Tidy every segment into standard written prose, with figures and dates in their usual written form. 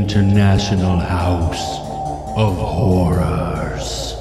International House of Horrors.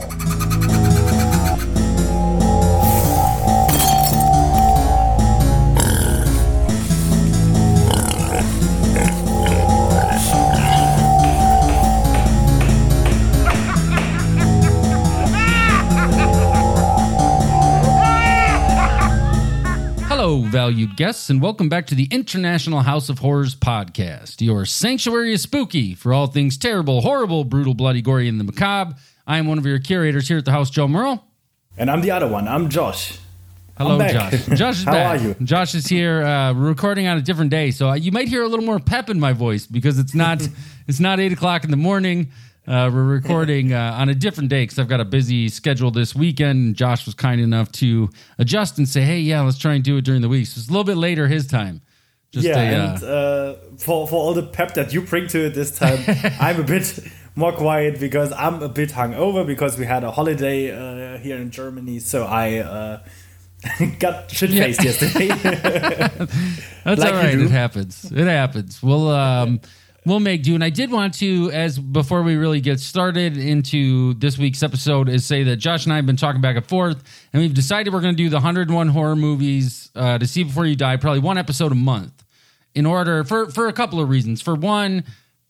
Hello, valued guests, and welcome back to the International House of Horrors podcast, your sanctuary of spooky for all things terrible, horrible, brutal, bloody, gory, and the macabre. I am one of your curators here at the house, Joe Merle. And I'm the other one. I'm Josh. Hello, Josh. Josh is How back. are you? Josh is here. We're recording on a different day, so you might hear a little more pep in my voice because it's not 8 o'clock in the morning. We're recording on a different day because I've got a busy schedule this weekend. Josh was kind enough to adjust and say, hey, yeah, let's try and do it during the week. So it's a little bit later his time. For all the pep that you bring to it this time, I'm a bit more quiet because I'm a bit hungover because we had a holiday here in Germany. So I got shit-faced yesterday. That's like all right. you do. It happens. We'll make do. And I did want to, before we really get started into this week's episode, is say that Josh and I have been talking back and forth, and we've decided we're going to do the 101 horror movies to see before you die, probably one episode a month, in order for a couple of reasons. For one,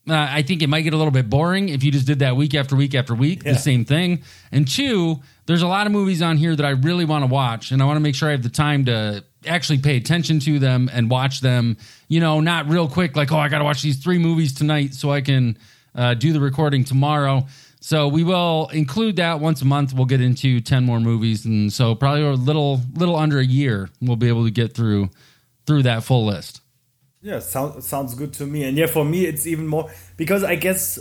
I think it might get a little bit boring if you just did that week after week after week, the same thing. And two, there's a lot of movies on here that I really want to watch, and I want to make sure I have the time to actually pay attention to them and watch them, not real quick, like, I got to watch these 3 movies tonight so I can do the recording tomorrow. So we will include that once a month. We'll get into 10 more movies. And so probably a little under a year, we'll be able to get through that full list. Yeah, sounds good to me. And yeah, for me, it's even more because I guess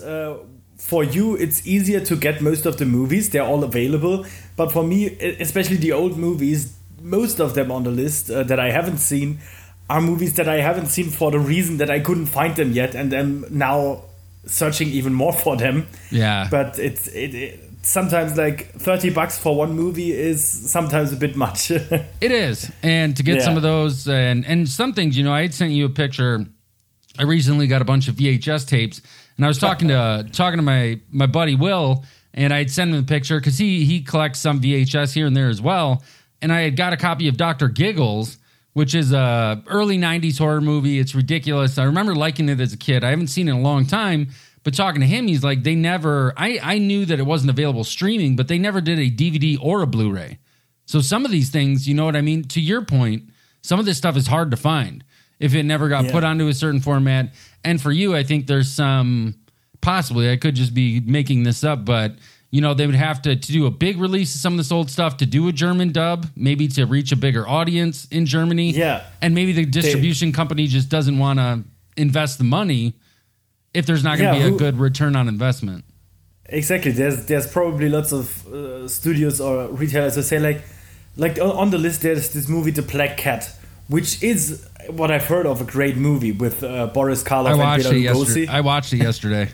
for you, it's easier to get most of the movies. They're all available. But for me, especially the old movies, most of them on the list that I haven't seen are movies that I haven't seen for the reason that I couldn't find them yet, and I'm now searching even more for them. Yeah. But it sometimes like $30 for one movie is sometimes a bit much. It is. And to get some of those and some things, I had sent you a picture. I recently got a bunch of VHS tapes, and I was talking to my buddy Will, and I'd send him a picture because he collects some VHS here and there as well. And I had got a copy of Dr. Giggles, which is a early 90s horror movie. It's ridiculous. I remember liking it as a kid. I haven't seen it in a long time, but talking to him, he's like, they never, I knew that it wasn't available streaming, but they never did a DVD or a Blu-ray. So some of these things, you know what I mean? To your point, some of this stuff is hard to find if it never got put onto a certain format. And for you, I think there's some, possibly, I could just be making this up, but they would have to do a big release of some of this old stuff, to do a German dub, maybe to reach a bigger audience in Germany. Yeah. And maybe the distribution company just doesn't want to invest the money if there's not going to be a good return on investment. Exactly. There's probably lots of studios or retailers who say like on the list there's this movie The Black Cat, which is what I've heard of, a great movie with Boris Karloff and Bela Lugosi. I watched it yesterday.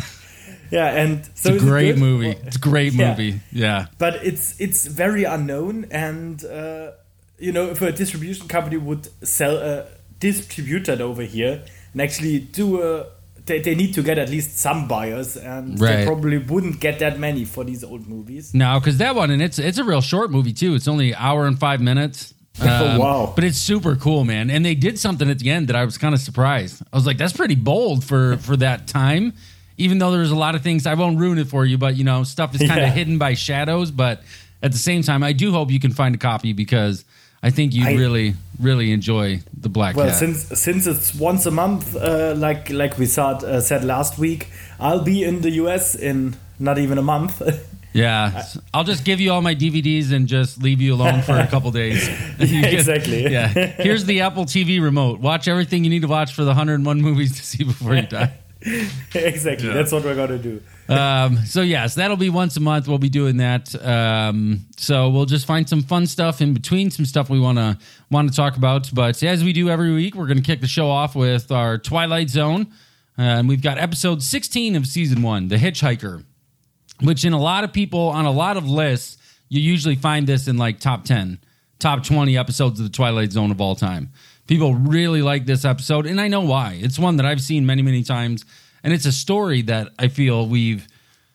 Yeah, and so it's a great movie. It's a great movie. Yeah. But it's very unknown, and if a distribution company would distribute that over here and actually do they need to get at least some buyers, and they probably wouldn't get that many for these old movies. No, because that one, and it's a real short movie too. It's only an hour and 5 minutes. Wow. But it's super cool, man. And they did something at the end that I was kind of surprised. I was like, that's pretty bold for that time. Even though there's a lot of things, I won't ruin it for you, but stuff is kind of hidden by shadows. But at the same time, I do hope you can find a copy because I think you really, really enjoy The Black Cat. Well, since it's once a month, like we said last week, I'll be in the US in not even a month. Yeah, I'll just give you all my DVDs and just leave you alone for a couple days. Exactly. Yeah. Here's the Apple TV remote. Watch everything you need to watch for the 101 movies to see before you die. Exactly. That's what we're going to do. So yes, that'll be once a month. We'll be doing that. So we'll just find some fun stuff in between, some stuff we want to talk about. But as we do every week, we're going to kick the show off with our Twilight Zone. And we've got episode 16 of season 1, The Hitchhiker, which in a lot of people on a lot of lists, you usually find this in like top 10, top 20 episodes of the Twilight Zone of all time. People really like this episode, and I know why. It's one that I've seen many, many times. And it's a story that I feel we've,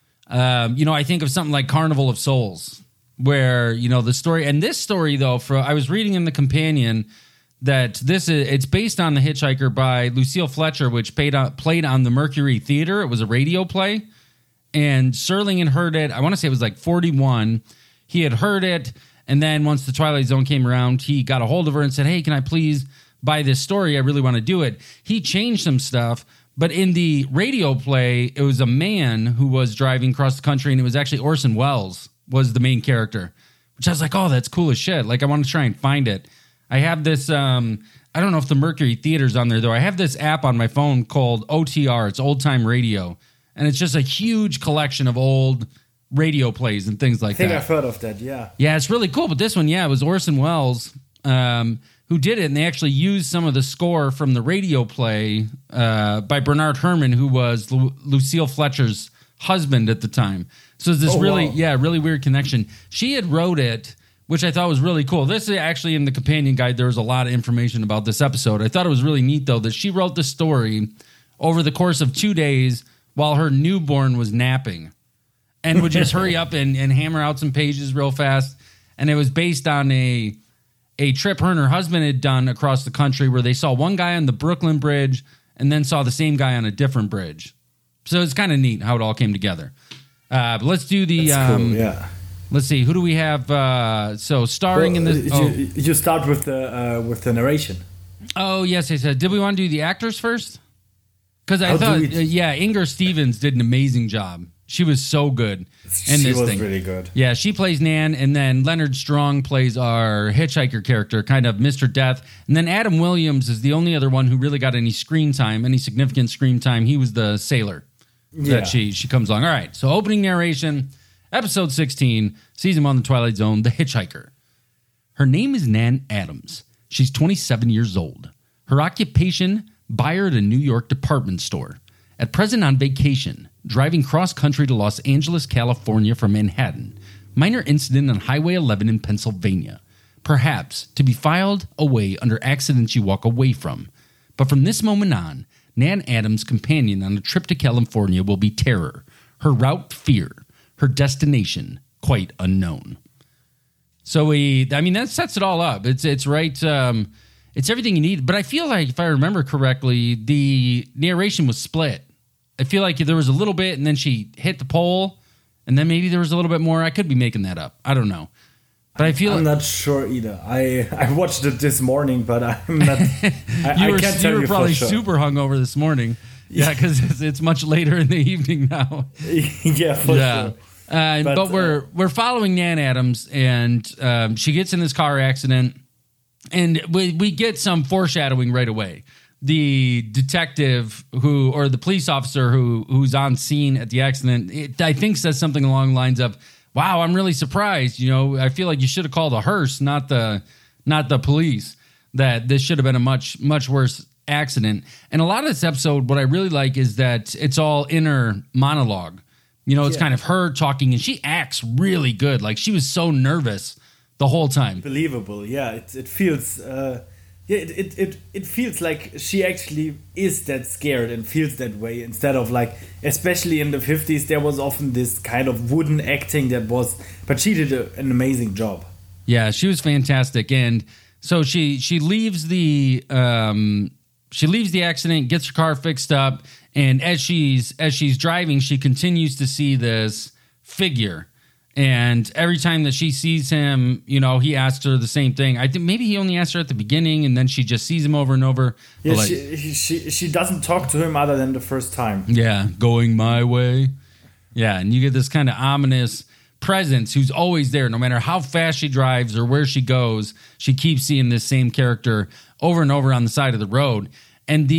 I think of something like Carnival of Souls, where, the story, and this story though, I was reading in the companion that it's based on The Hitchhiker by Lucille Fletcher, which played on the Mercury Theater. It was a radio play, and Serling had heard it. I want to say it was like 41. He had heard it, and then once The Twilight Zone came around, he got a hold of her and said, "Hey, can I please buy this story? I really want to do it." He changed some stuff, but in the radio play, it was a man who was driving across the country, and it was actually Orson Welles was the main character, which I was like, oh, that's cool as shit. Like, I want to try and find it. I have this, I don't know if the Mercury Theater's on there, though. I have this app on my phone called OTR. It's Old Time Radio. And it's just a huge collection of old radio plays and things like that. I think I've heard of that, yeah. Yeah, it's really cool. But this one, it was Orson Welles who did it. And they actually used some of the score from the radio play by Bernard Herrmann, who was Lucille Fletcher's husband at the time. So it's this really weird connection. She had wrote it, which I thought was really cool. This is actually in the companion guide. There was a lot of information about this episode. I thought it was really neat, though, that she wrote the story over the course of 2 days while her newborn was napping and would just hurry up and hammer out some pages real fast. And it was based on a trip her and her husband had done across the country where they saw one guy on the Brooklyn Bridge and then saw the same guy on a different bridge. So it's kind of neat how it all came together. But let's do the... That's cool, yeah. Let's see. Who do we have? Starring in this. You start with the narration. Oh yes, I said. Did we want to do the actors first? Because I thought, Inger Stevens did an amazing job. She was so good in this thing. She was really good. Yeah, she plays Nan, and then Leonard Strong plays our hitchhiker character, kind of Mr. Death. And then Adam Williams is the only other one who really got any significant screen time. He was the sailor that she comes along. All right, so opening narration. Episode 16, Season 1 of The Twilight Zone, The Hitchhiker. Her name is Nan Adams. She's 27 years old. Her occupation, buyer at a New York department store. At present on vacation, driving cross-country to Los Angeles, California from Manhattan. Minor incident on Highway 11 in Pennsylvania. Perhaps to be filed away under accidents you walk away from. But from this moment on, Nan Adams' companion on a trip to California will be terror. Her route, fear. Her destination, quite unknown. So that sets it all up. It's right. It's everything you need. But I feel like, if I remember correctly, the narration was split. I feel like there was a little bit, and then she hit the pole, and then maybe there was a little bit more. I could be making that up. I don't know. But I'm not sure either. I watched it this morning, but I'm not. You were probably super hungover this morning. Yeah, because it's much later in the evening now. Yeah, for sure. But we're following Nan Adams, and she gets in this car accident, and we get some foreshadowing right away. The detective or the police officer who's on scene at the accident, I think says something along the lines of, "Wow, I'm really surprised. I feel like you should have called a hearse, not the police. That this should have been a much, much worse accident." And a lot of this episode, what I really like is that it's all inner monologue. It's kind of her talking, and she acts really good. Like, she was so nervous the whole time. Believable, yeah. It feels, it feels like she actually is that scared and feels that way, instead of like, especially in the 50s, there was often this kind of wooden acting but she did an amazing job. Yeah, she was fantastic, and so she leaves the accident, gets her car fixed up. And as she's driving, she continues to see this figure. And every time that she sees him, he asks her the same thing. I think maybe he only asked her at the beginning, and then she just sees him over and over. Yeah, she doesn't talk to him other than the first time. Yeah, going my way. Yeah, and you get this kind of ominous presence who's always there. No matter how fast she drives or where she goes, she keeps seeing this same character over and over on the side of the road. And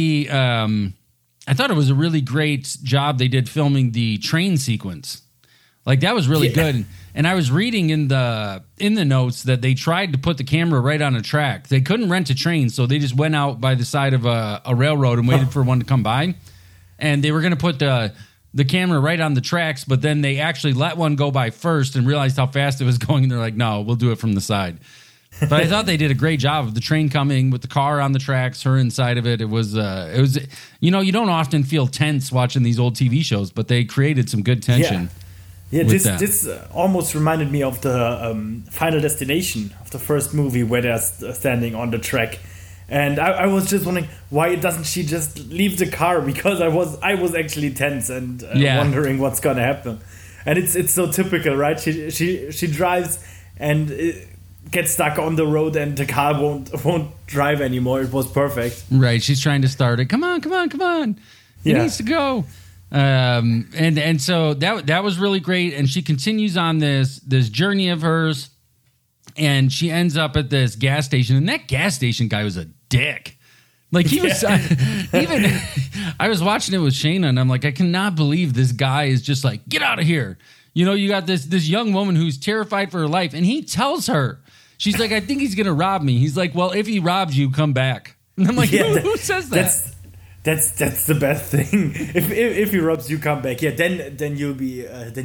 I thought it was a really great job they did filming the train sequence. Like, that was really good. And I was reading in the notes that they tried to put the camera right on a track. They couldn't rent a train, so they just went out by the side of a railroad and waited for one to come by. And they were going to put the camera right on the tracks, but then they actually let one go by first and realized how fast it was going, and they're like, no, we'll do it from the side. But I thought they did a great job of the train coming with the car on the tracks, her inside of it. It was, you don't often feel tense watching these old TV shows, but they created some good tension. Yeah, this almost reminded me of the Final Destination, of the first movie where they're standing on the track. And I was just wondering, why doesn't she just leave the car? Because I was actually tense and wondering what's gonna happen. And it's so typical, right? She drives and gets stuck on the road, and the car won't drive anymore. It was perfect. Right, she's trying to start it. Come on! It needs to go. And so that was really great. And she continues on this journey of hers, and she ends up at this gas station. And that gas station guy was a dick. Like he was even. I was watching it with Shayna, and I'm like, I cannot believe this guy is just like, get out of here. You got this young woman who's terrified for her life, and he tells her, she's like, I think he's gonna rob me. He's like, well, if he robs you, come back. And I'm like, who says that? That's the best thing. If he robs you, come back. Yeah, then you'll be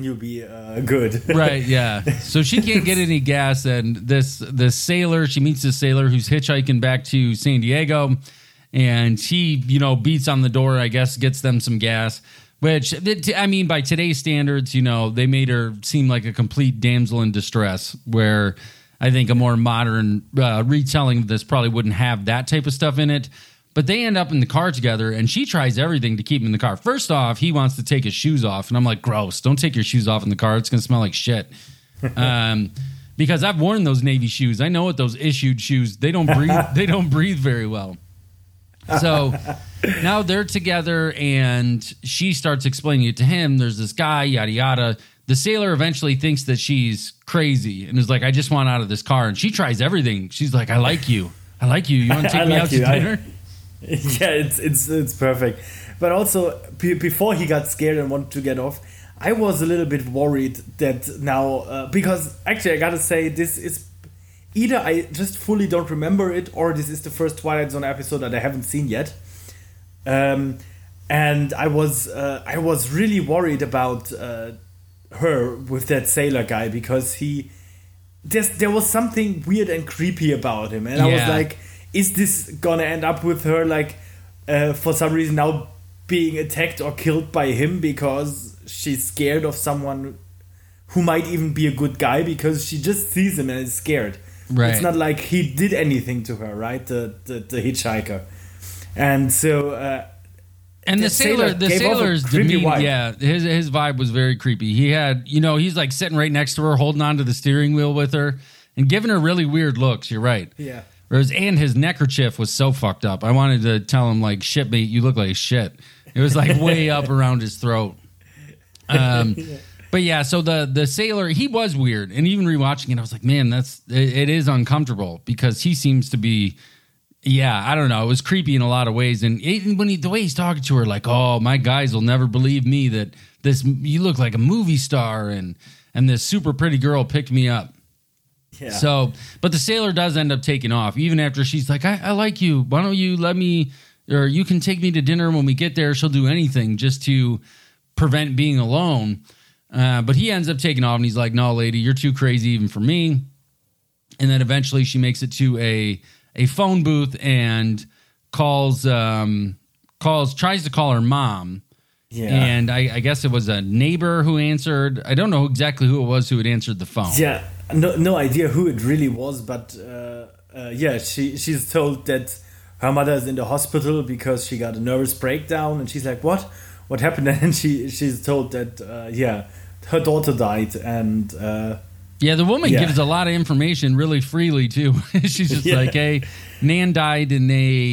good. Right. Yeah. So she can't get any gas, and this sailor, she meets this sailor who's hitchhiking back to San Diego, and he beats on the door. I guess gets them some gas. Which, I mean, by today's standards, they made her seem like a complete damsel in distress, where I think a more modern retelling of this probably wouldn't have that type of stuff in it. But they end up in the car together, and she tries everything to keep him in the car. First off, he wants to take his shoes off, and I'm like, gross, don't take your shoes off in the car. It's going to smell like shit. Because I've worn those Navy shoes. I know what those issued shoes, they don't breathe very well. So now they're together, and she starts explaining it to him. There's this guy, yada, yada. The sailor eventually thinks that she's crazy and is like, I just want out of this car. And she tries everything. She's like, I like you. You want to take me out to dinner? Yeah, it's perfect. But also, before he got scared and wanted to get off, I was a little bit worried that now, because actually I gotta say, this is either I just fully don't remember it, or this is the first Twilight Zone episode that I haven't seen yet. And I was really worried about her with that sailor guy, because there was something weird and creepy about him, and I was like, is this gonna end up with her like for some reason now being attacked or killed by him because she's scared of someone who might even be a good guy, because she just sees him and is scared. Right. It's not like he did anything to her, right? The hitchhiker. And so and the sailor's demeanor, yeah, his vibe was very creepy. He had, he's like sitting right next to her, holding on to the steering wheel with her and giving her really weird looks. You're right. Yeah. And his neckerchief was so fucked up. I wanted to tell him, like, shit, mate, you look like shit. It was like way up around his throat. But yeah, so the sailor, he was weird. And even rewatching it, I was like, man, it is uncomfortable, because he seems to be, I don't know. It was creepy in a lot of ways. And the way he's talking to her, like, oh, my guys will never believe me that you look like a movie star, and this super pretty girl picked me up. Yeah. So, but the sailor does end up taking off, even after she's like, I like you. Why don't you let me, or you can take me to dinner when we get there. She'll do anything just to prevent being alone. But he ends up taking off, and he's like, no, lady, you're too crazy even for me. And then eventually she makes it to a phone booth and tries to call her mom. Yeah. And I guess it was a neighbor who answered. I don't know exactly who it was who had answered the phone. Yeah. No idea who it really was, but she's told that her mother is in the hospital because she got a nervous breakdown, and she's like, what happened? And she's told that her daughter died, and the woman gives a lot of information really freely too. She's just like, hey, Nan died in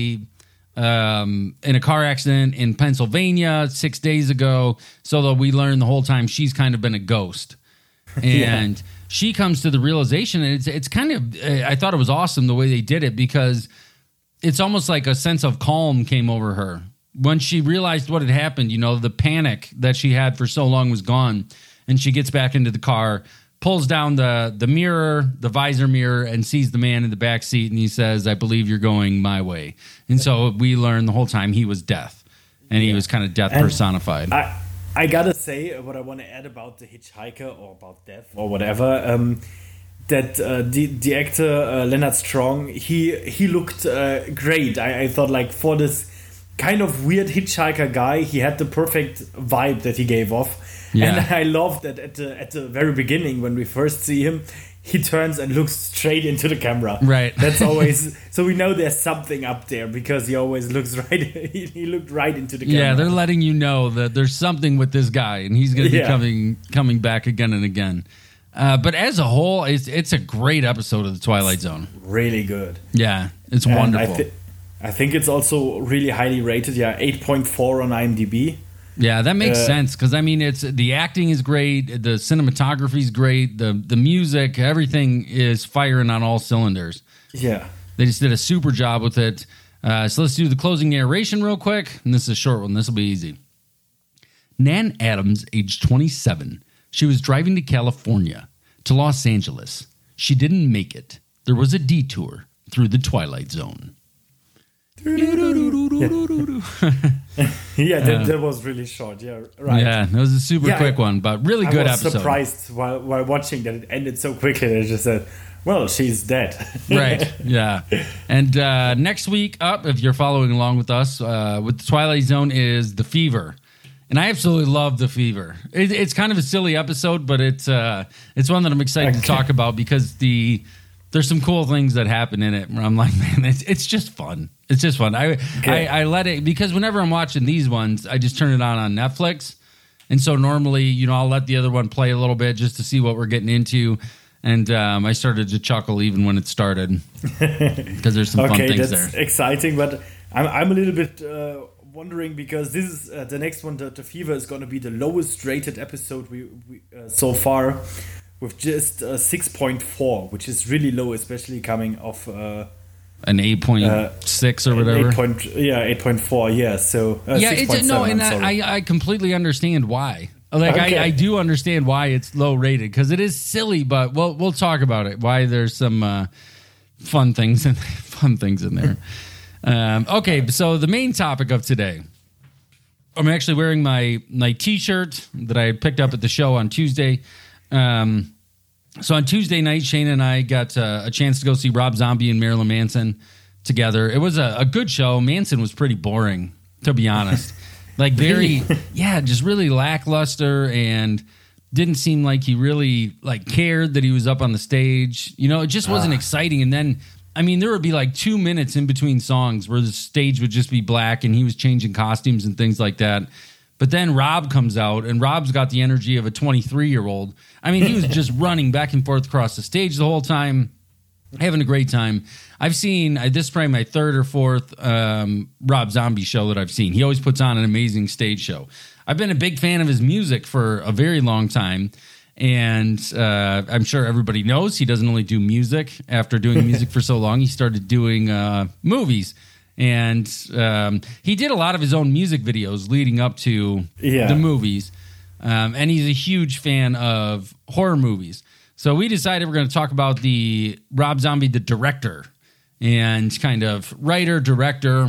a car accident in Pennsylvania 6 days ago, so that we learn the whole time she's kind of been a ghost. And she comes to the realization, and it's kind of, I thought it was awesome the way they did it, because it's almost like a sense of calm came over her. When she realized what had happened, the panic that she had for so long was gone, and she gets back into the car, pulls down the mirror, the visor mirror, and sees the man in the back seat, and he says, I believe you're going my way. And so we learned the whole time he was death, and he was kind of death personified. I gotta say, what I want to add about the hitchhiker, or about death, or whatever, that the actor Leonard Strong, he looked great. I thought, like, for this kind of weird hitchhiker guy, he had the perfect vibe that he gave off. Yeah. And I love that at the very beginning, when we first see him, he turns and looks straight into the camera. Right. That's always, so we know there's something up there, because he always looks right. He looked right into the camera. Yeah, they're letting you know that there's something with this guy, and he's going to be coming back again and again. But as a whole, it's a great episode of The Twilight Zone. Really good. Yeah, it's wonderful. I think it's also really highly rated. Yeah, 8.4 on IMDb. Yeah, that makes sense, because I mean, it's the acting is great, the cinematography is great, the music, everything is firing on all cylinders. Yeah, they just did a super job with it. So let's do the closing narration real quick, and this is a short one. This will be easy. Nan Adams, age 27. She was driving to California, to Los Angeles. She didn't make it. There was a detour through the Twilight Zone. Yeah, that was really short. Yeah, right. Yeah, that was a super quick one, but really good episode. I was surprised while watching that it ended so quickly. I just said, well, she's dead. Right, yeah. And next week up, if you're following along with us, with the Twilight Zone, is The Fever. And I absolutely love The Fever. It's kind of a silly episode, but it's one that I'm excited to talk about, because there's some cool things that happen in it where I'm like, man, it's just fun. It's just fun. I let it, because whenever I'm watching these ones, I just turn it on Netflix. And so normally, I'll let the other one play a little bit just to see what we're getting into. And I started to chuckle even when it started, because there's some fun things there. That's exciting, but I'm a little bit wondering, because this is the next one, the Fever, is going to be the lowest rated episode we so far, with just 6.4, which is really low, especially coming off an 8.6 or whatever. 8.4. Yeah, so it's no, and I completely understand why. Like, I do understand why it's low rated, because it is silly, but we'll talk about it. Why there's some fun things in there. Okay, so the main topic of today. I'm actually wearing my T-shirt that I picked up at the show on Tuesday. So on Tuesday night, Shane and I got a chance to go see Rob Zombie and Marilyn Manson together. It was a good show. Manson was pretty boring, to be honest. Like, very, just really lackluster, and didn't seem like he really cared that he was up on the stage. It just wasn't exciting. And then, I mean, there would be 2 minutes in between songs where the stage would just be black and he was changing costumes and things like that. But then Rob comes out, and Rob's got the energy of a 23-year-old. I mean, he was just running back and forth across the stage the whole time, having a great time. I've seen, this is probably my third or fourth Rob Zombie show that I've seen. He always puts on an amazing stage show. I've been a big fan of his music for a very long time, and I'm sure everybody knows he doesn't only do music. After doing music for so long, he started doing movies. And he did a lot of his own music videos leading up to the movies. And he's a huge fan of horror movies. So we decided we're going to talk about the Rob Zombie, the director, and kind of writer, director,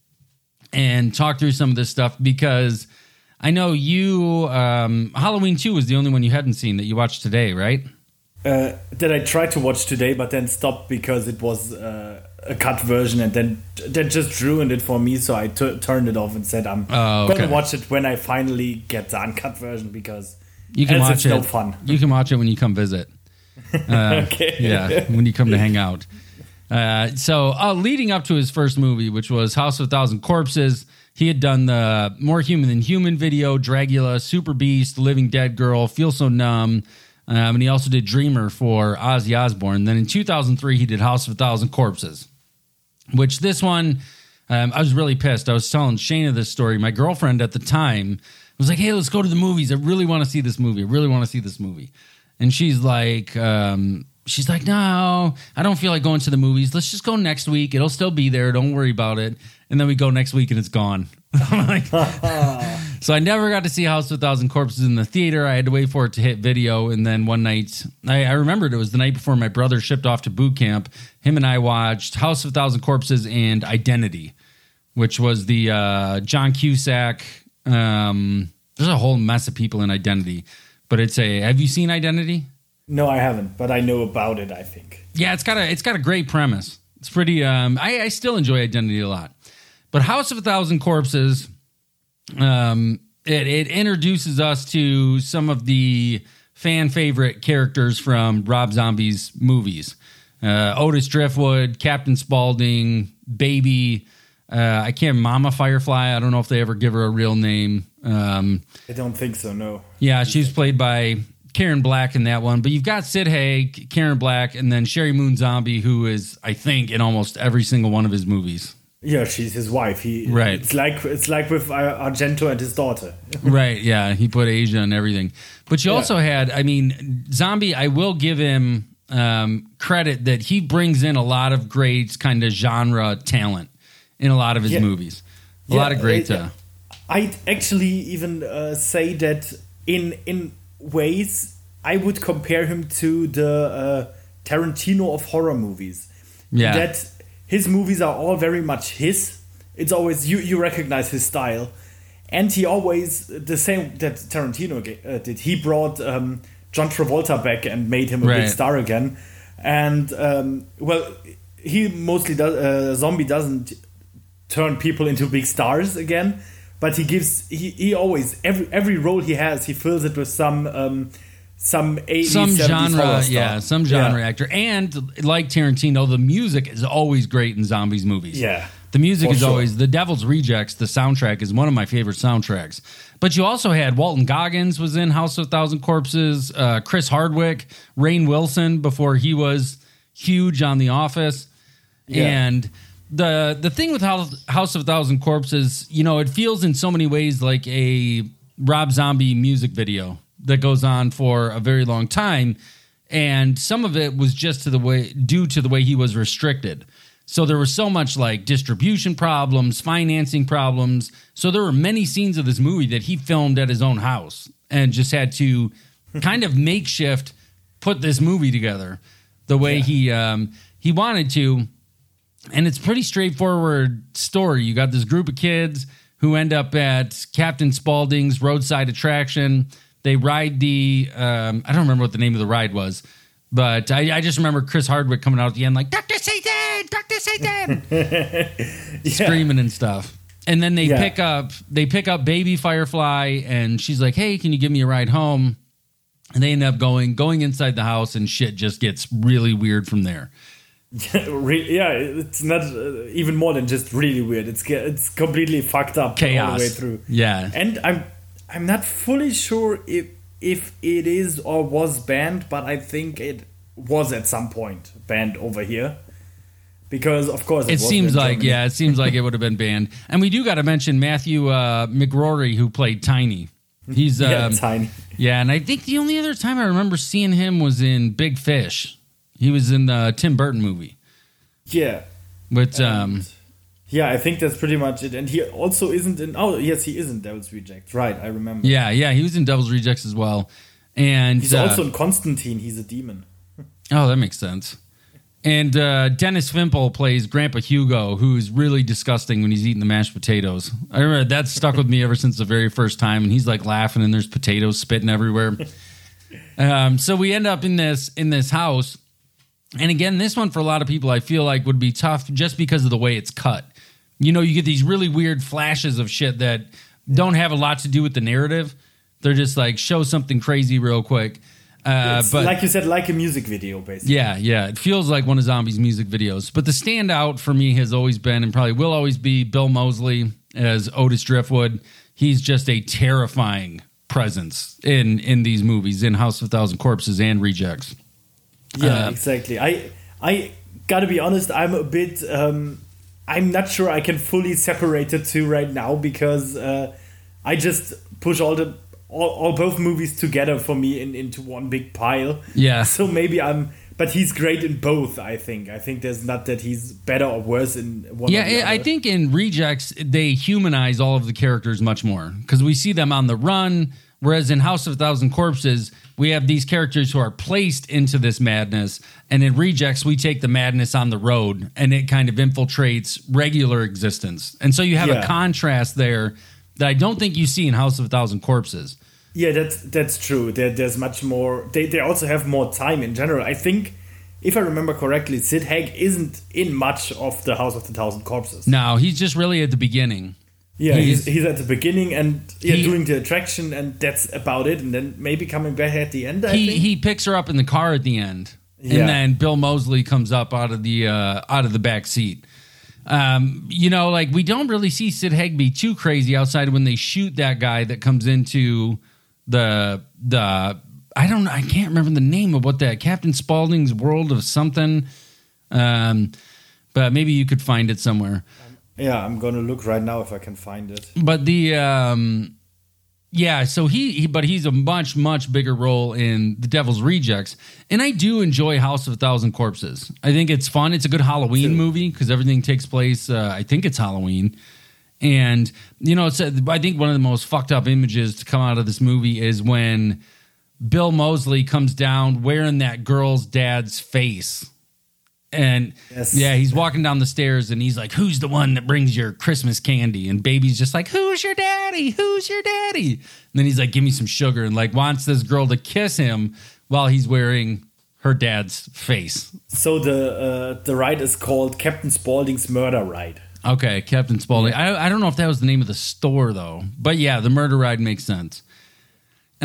and talk through some of this stuff, because I know you, Halloween 2 was the only one you hadn't seen that you watched today, right? That I tried to watch today, but then stopped because it was a cut version, and then that just ruined it for me. So I turned it off and said I'm going to watch it when I finally get the uncut version, because you can watch it. No fun. You can watch it when you come visit. Okay. Yeah, when you come to hang out. So leading up to his first movie, which was House of a Thousand Corpses, he had done the More Human Than Human video, Dragula, Super Beast, Living Dead Girl, Feel So Numb. And he also did Dreamer for Ozzy Osbourne. Then in 2003, he did House of a Thousand Corpses, which this one, I was really pissed. I was telling Shayna this story. My girlfriend at the time was like, hey, let's go to the movies. I really want to see this movie. And she's like, no, I don't feel like going to the movies. Let's just go next week. It'll still be there. Don't worry about it. And then we go next week and it's gone. I'm like, so I never got to see House of a Thousand Corpses in the theater. I had to wait for it to hit video. And then one night, I remembered it was the night before my brother shipped off to boot camp. Him and I watched House of a Thousand Corpses and Identity, which was the John Cusack. There's a whole mess of people in Identity. But have you seen Identity? No, I haven't, but I know about it, I think. Yeah, it's got a great premise. It's pretty. I still enjoy Identity a lot, but House of a Thousand Corpses, it introduces us to some of the fan favorite characters from Rob Zombie's movies. Otis Driftwood, Captain Spaulding, Baby. I can't. Mama Firefly. I don't know if they ever give her a real name. I don't think so. No. Yeah, she's played by Karen Black in that one, but you've got Sid Haig, Karen Black, and then Sherry Moon Zombie, who is, I think, in almost every single one of his movies. Yeah, she's his wife. Right. It's like with Argento and his daughter. Right. Yeah, he put Asia and everything. But you also had, I mean, Zombie. I will give him credit that he brings in a lot of great kind of genre talent in a lot of his movies. A lot of great. I'd actually even say that in ways I would compare him to the Tarantino of horror movies. Yeah. That his movies are all very much his. It's always you recognize his style, and he always the same that Tarantino did. He brought John Travolta back and made him a big star again. And well, he mostly does. Zombie doesn't turn people into big stars again, but he always every role he has, he fills it with some 80s, some 70s genre, horror star. some genre actor. And like Tarantino, the music is always great in Zombies movies. Yeah. The music is sure. always The Devil's Rejects. The soundtrack is one of my favorite soundtracks. But you also had Walton Goggins was in House of a Thousand Corpses, Chris Hardwick, Rainn Wilson before he was huge on The Office. Yeah. And the thing with House of a Thousand Corpses, you know, it feels in so many ways like a Rob Zombie music video that goes on for a very long time. And some of it was just due to the way he was restricted. So there was so much like distribution problems, financing problems. So there were many scenes of this movie that he filmed at his own house and just had to kind of makeshift put this movie together the way he wanted to. And it's a pretty straightforward story. You got this group of kids who end up at Captain Spaulding's roadside attraction. They ride the, I don't remember what the name of the ride was, but I just remember Chris Hardwick coming out at the end like, Dr. Satan, Dr. Satan, screaming and stuff. And then they pick up Baby Firefly, and she's like, hey, can you give me a ride home? And they end up going inside the house, and shit just gets really weird from there. Yeah, it's not even more than just really weird. It's completely fucked up chaos all the way through. Yeah, and I'm not fully sure if it is or was banned, but I think it was at some point banned over here because, of course, it seems like it seems like it would have been banned. And we do got to mention Matthew McRory, who played Tiny. He's Tiny. Yeah, and I think the only other time I remember seeing him was in Big Fish. He was in the Tim Burton movie. Yeah. But, yeah, I think that's pretty much it. And he also isn't in... Oh, yes, he is in Devil's Rejects. Right, I remember. Yeah, he was in Devil's Rejects as well. And he's also in Constantine. He's a demon. Oh, that makes sense. And Dennis Fimple plays Grandpa Hugo, who's really disgusting when he's eating the mashed potatoes. I remember that stuck with me ever since the very first time. And he's like laughing and there's potatoes spitting everywhere. So we end up in this house. And again, this one for a lot of people I feel like would be tough just because of the way it's cut. You know, you get these really weird flashes of shit that don't have a lot to do with the narrative. They're just like, show something crazy real quick. But like you said, like a music video, basically. Yeah. It feels like one of Zombie's music videos. But the standout for me has always been, and probably will always be, Bill Moseley as Otis Driftwood. He's just a terrifying presence in these movies, in House of a Thousand Corpses and Rejects. Yeah, exactly. I gotta be honest, I'm a bit... I'm not sure I can fully separate the two right now because I just push all both movies together for me into one big pile. Yeah. So maybe but he's great in both, I think. I think there's not that he's better or worse in one or the other. I think in Rejects, they humanize all of the characters much more because we see them on the run, whereas in House of a Thousand Corpses, we have these characters who are placed into this madness, and in Rejects, we take the madness on the road, and it kind of infiltrates regular existence. And so you have a contrast there that I don't think you see in House of a Thousand Corpses. Yeah, that's true. There's much more. They also have more time in general. I think, if I remember correctly, Sid Haig isn't in much of the House of the Thousand Corpses. No, he's just really at the beginning. Yeah, he's at the beginning and doing the attraction, and that's about it. And then maybe coming back at the end. I think he picks her up in the car at the end, and then Bill Moseley comes up out of the back seat. Like we don't really see Sid Haig be too crazy outside when they shoot that guy that comes into the I can't remember the name of what that Captain Spaulding's World of something, but maybe you could find it somewhere. Yeah, I'm gonna look right now if I can find it. But so he's a much bigger role in The Devil's Rejects, and I do enjoy House of a Thousand Corpses. I think it's fun. It's a good Halloween movie because everything takes place. I think it's Halloween. And, I think one of the most fucked up images to come out of this movie is when Bill Moseley comes down wearing that girl's dad's face. And, he's walking down the stairs and he's like, who's the one that brings your Christmas candy? And Baby's just like, who's your daddy? Who's your daddy? And then he's like, give me some sugar, and like wants this girl to kiss him while he's wearing her dad's face. So the ride is called Captain Spaulding's Murder Ride. Okay, Captain Spaulding. I don't know if that was the name of the store, though. But yeah, the murder ride makes sense. We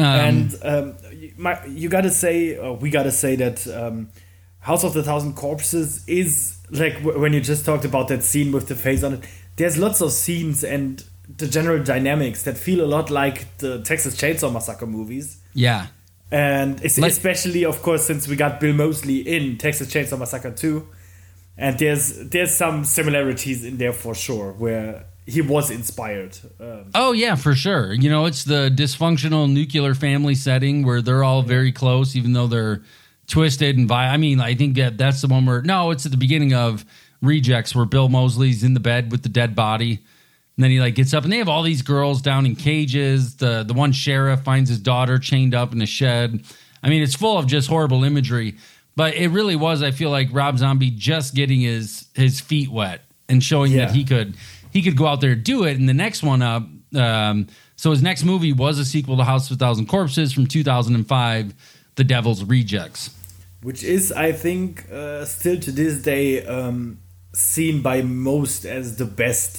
gotta say that House of the Thousand Corpses is, like, when you just talked about that scene with the face on it, there's lots of scenes and the general dynamics that feel a lot like the Texas Chainsaw Massacre movies. Yeah. And especially, of course, since we got Bill Moseley in Texas Chainsaw Massacre 2. And there's some similarities in there for sure, where he was inspired. Oh, yeah, for sure. It's the dysfunctional nuclear family setting where they're all very close, even though they're twisted and violent. I mean, I think that's the one where... No, it's at the beginning of Rejects where Bill Moseley's in the bed with the dead body. And then he gets up, and they have all these girls down in cages. The one sheriff finds his daughter chained up in a shed. I mean, it's full of just horrible imagery. But it really was, I feel like, Rob Zombie just getting his feet wet and showing that he could go out there and do it. And the next one up, so his next movie was a sequel to House of a Thousand Corpses from 2005, The Devil's Rejects. Which is, I think, still to this day seen by most as the best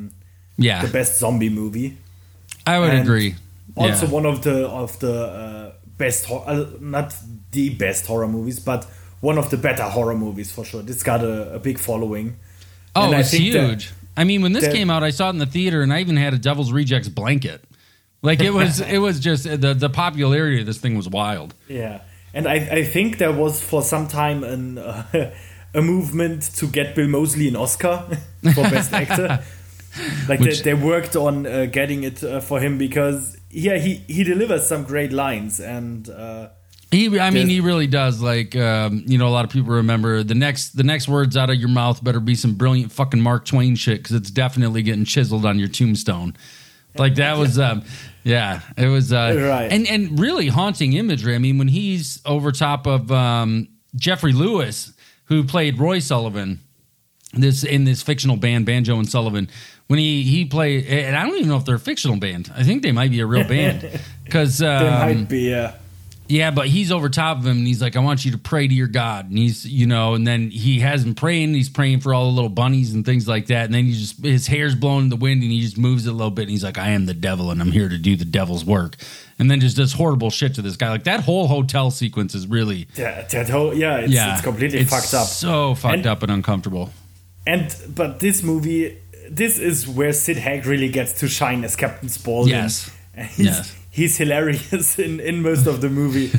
zombie movie. I would agree. Also one of the best, not the best horror movies, but one of the better horror movies for sure. It's got a big following. Oh, it's huge. I mean, when this came out, I saw it in the theater, and I even had a Devil's Rejects blanket. Like it was just the popularity of this thing was wild. Yeah, and I think there was for some time a movement to get Bill Moseley an Oscar for Best Actor. They worked on getting it for him because he delivers some great lines and. He really does. Like, a lot of people remember the next words out of your mouth better be some brilliant fucking Mark Twain shit because it's definitely getting chiseled on your tombstone. Like that was, it was, right. And really haunting imagery. I mean, when he's over top of Jeffrey Lewis, who played Roy Sullivan, in this fictional band, Banjo and Sullivan, when he played, and I don't even know if they're a fictional band. I think they might be a real band because they might be, yeah. Yeah, but he's over top of him, and he's like, I want you to pray to your God. And he's, and then he has him praying, and he's praying for all the little bunnies and things like that. And then his hair's blowing in the wind, and he just moves it a little bit, and he's like, I am the devil, and I'm here to do the devil's work. And then just does horrible shit to this guy. Like, that whole hotel sequence is really... It's completely fucked up. So fucked up and uncomfortable. But this movie, this is where Sid Haig really gets to shine as Captain Spaulding. Yes. And he's hilarious in most of the movie.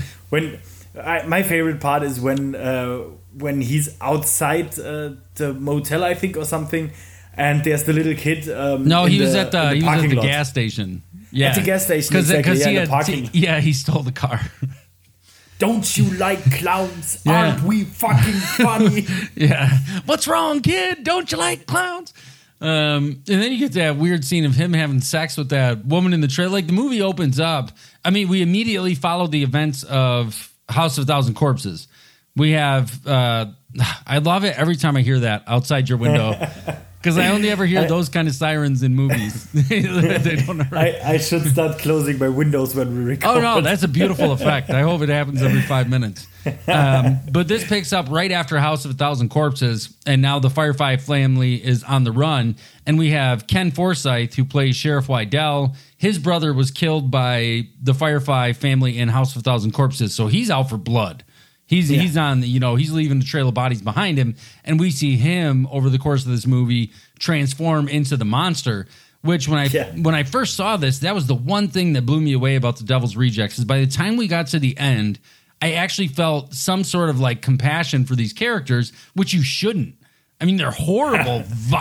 My favorite part is when he's outside the motel, I think, or something, and there's the little kid. He was at the gas station. Yeah, at the gas station, exactly. He stole the car. Don't you like clowns? Aren't we fucking funny? Yeah. What's wrong, kid? Don't you like clowns? And then you get that weird scene of him having sex with that woman in the trailer. Like, the movie opens up. I mean, we immediately follow the events of House of a Thousand Corpses. We have, I love it every time I hear that outside your window. Because I only ever hear those kind of sirens in movies. They don't I should start closing my windows when we record. Oh, no, that's a beautiful effect. I hope it happens every 5 minutes. But this picks up right after House of a Thousand Corpses, and now the Firefly family is on the run. And we have Ken Forsyth, who plays Sheriff Wydell. His brother was killed by the Firefly family in House of a Thousand Corpses, so he's out for blood. He's on, he's leaving the trail of bodies behind him, and we see him over the course of this movie transform into the monster. Which when I first saw this, that was the one thing that blew me away about The Devil's Rejects. Is by the time we got to the end, I actually felt some sort of like compassion for these characters, which you shouldn't. I mean, they're horrible,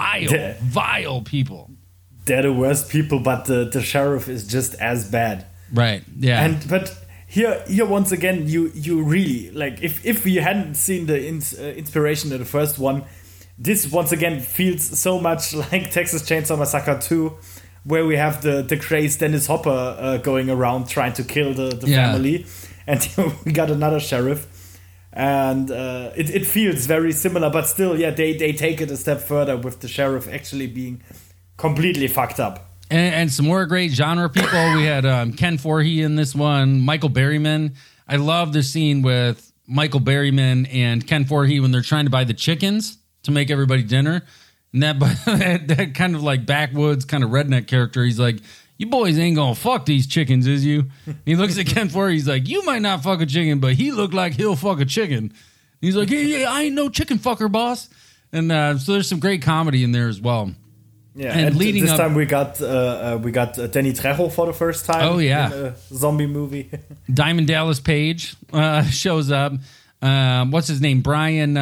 vile people. They're the worst people, but the sheriff is just as bad. Right. Yeah. But here once again, you really like if we hadn't seen the inspiration in the first one, this once again feels so much like Texas Chainsaw Massacre 2, where we have the crazed Dennis Hopper going around trying to kill the family, and we got another sheriff, and it feels very similar, but still, they take it a step further with the sheriff actually being completely fucked up. And some more great genre people. We had Ken Foree in this one, Michael Berryman. I love the scene with Michael Berryman and Ken Foree when they're trying to buy the chickens to make everybody dinner. And that kind of like backwoods kind of redneck character, he's like, you boys ain't gonna fuck these chickens, is you? He looks at Ken Foree, he's like, you might not fuck a chicken, but he looked like he'll fuck a chicken. He's like, yeah, I ain't no chicken fucker, boss. And so there's some great comedy in there as well. Yeah, and leading this time we got Danny Trejo for the first time. Oh yeah, in a zombie movie. Diamond Dallas Page shows up. What's his name? Brian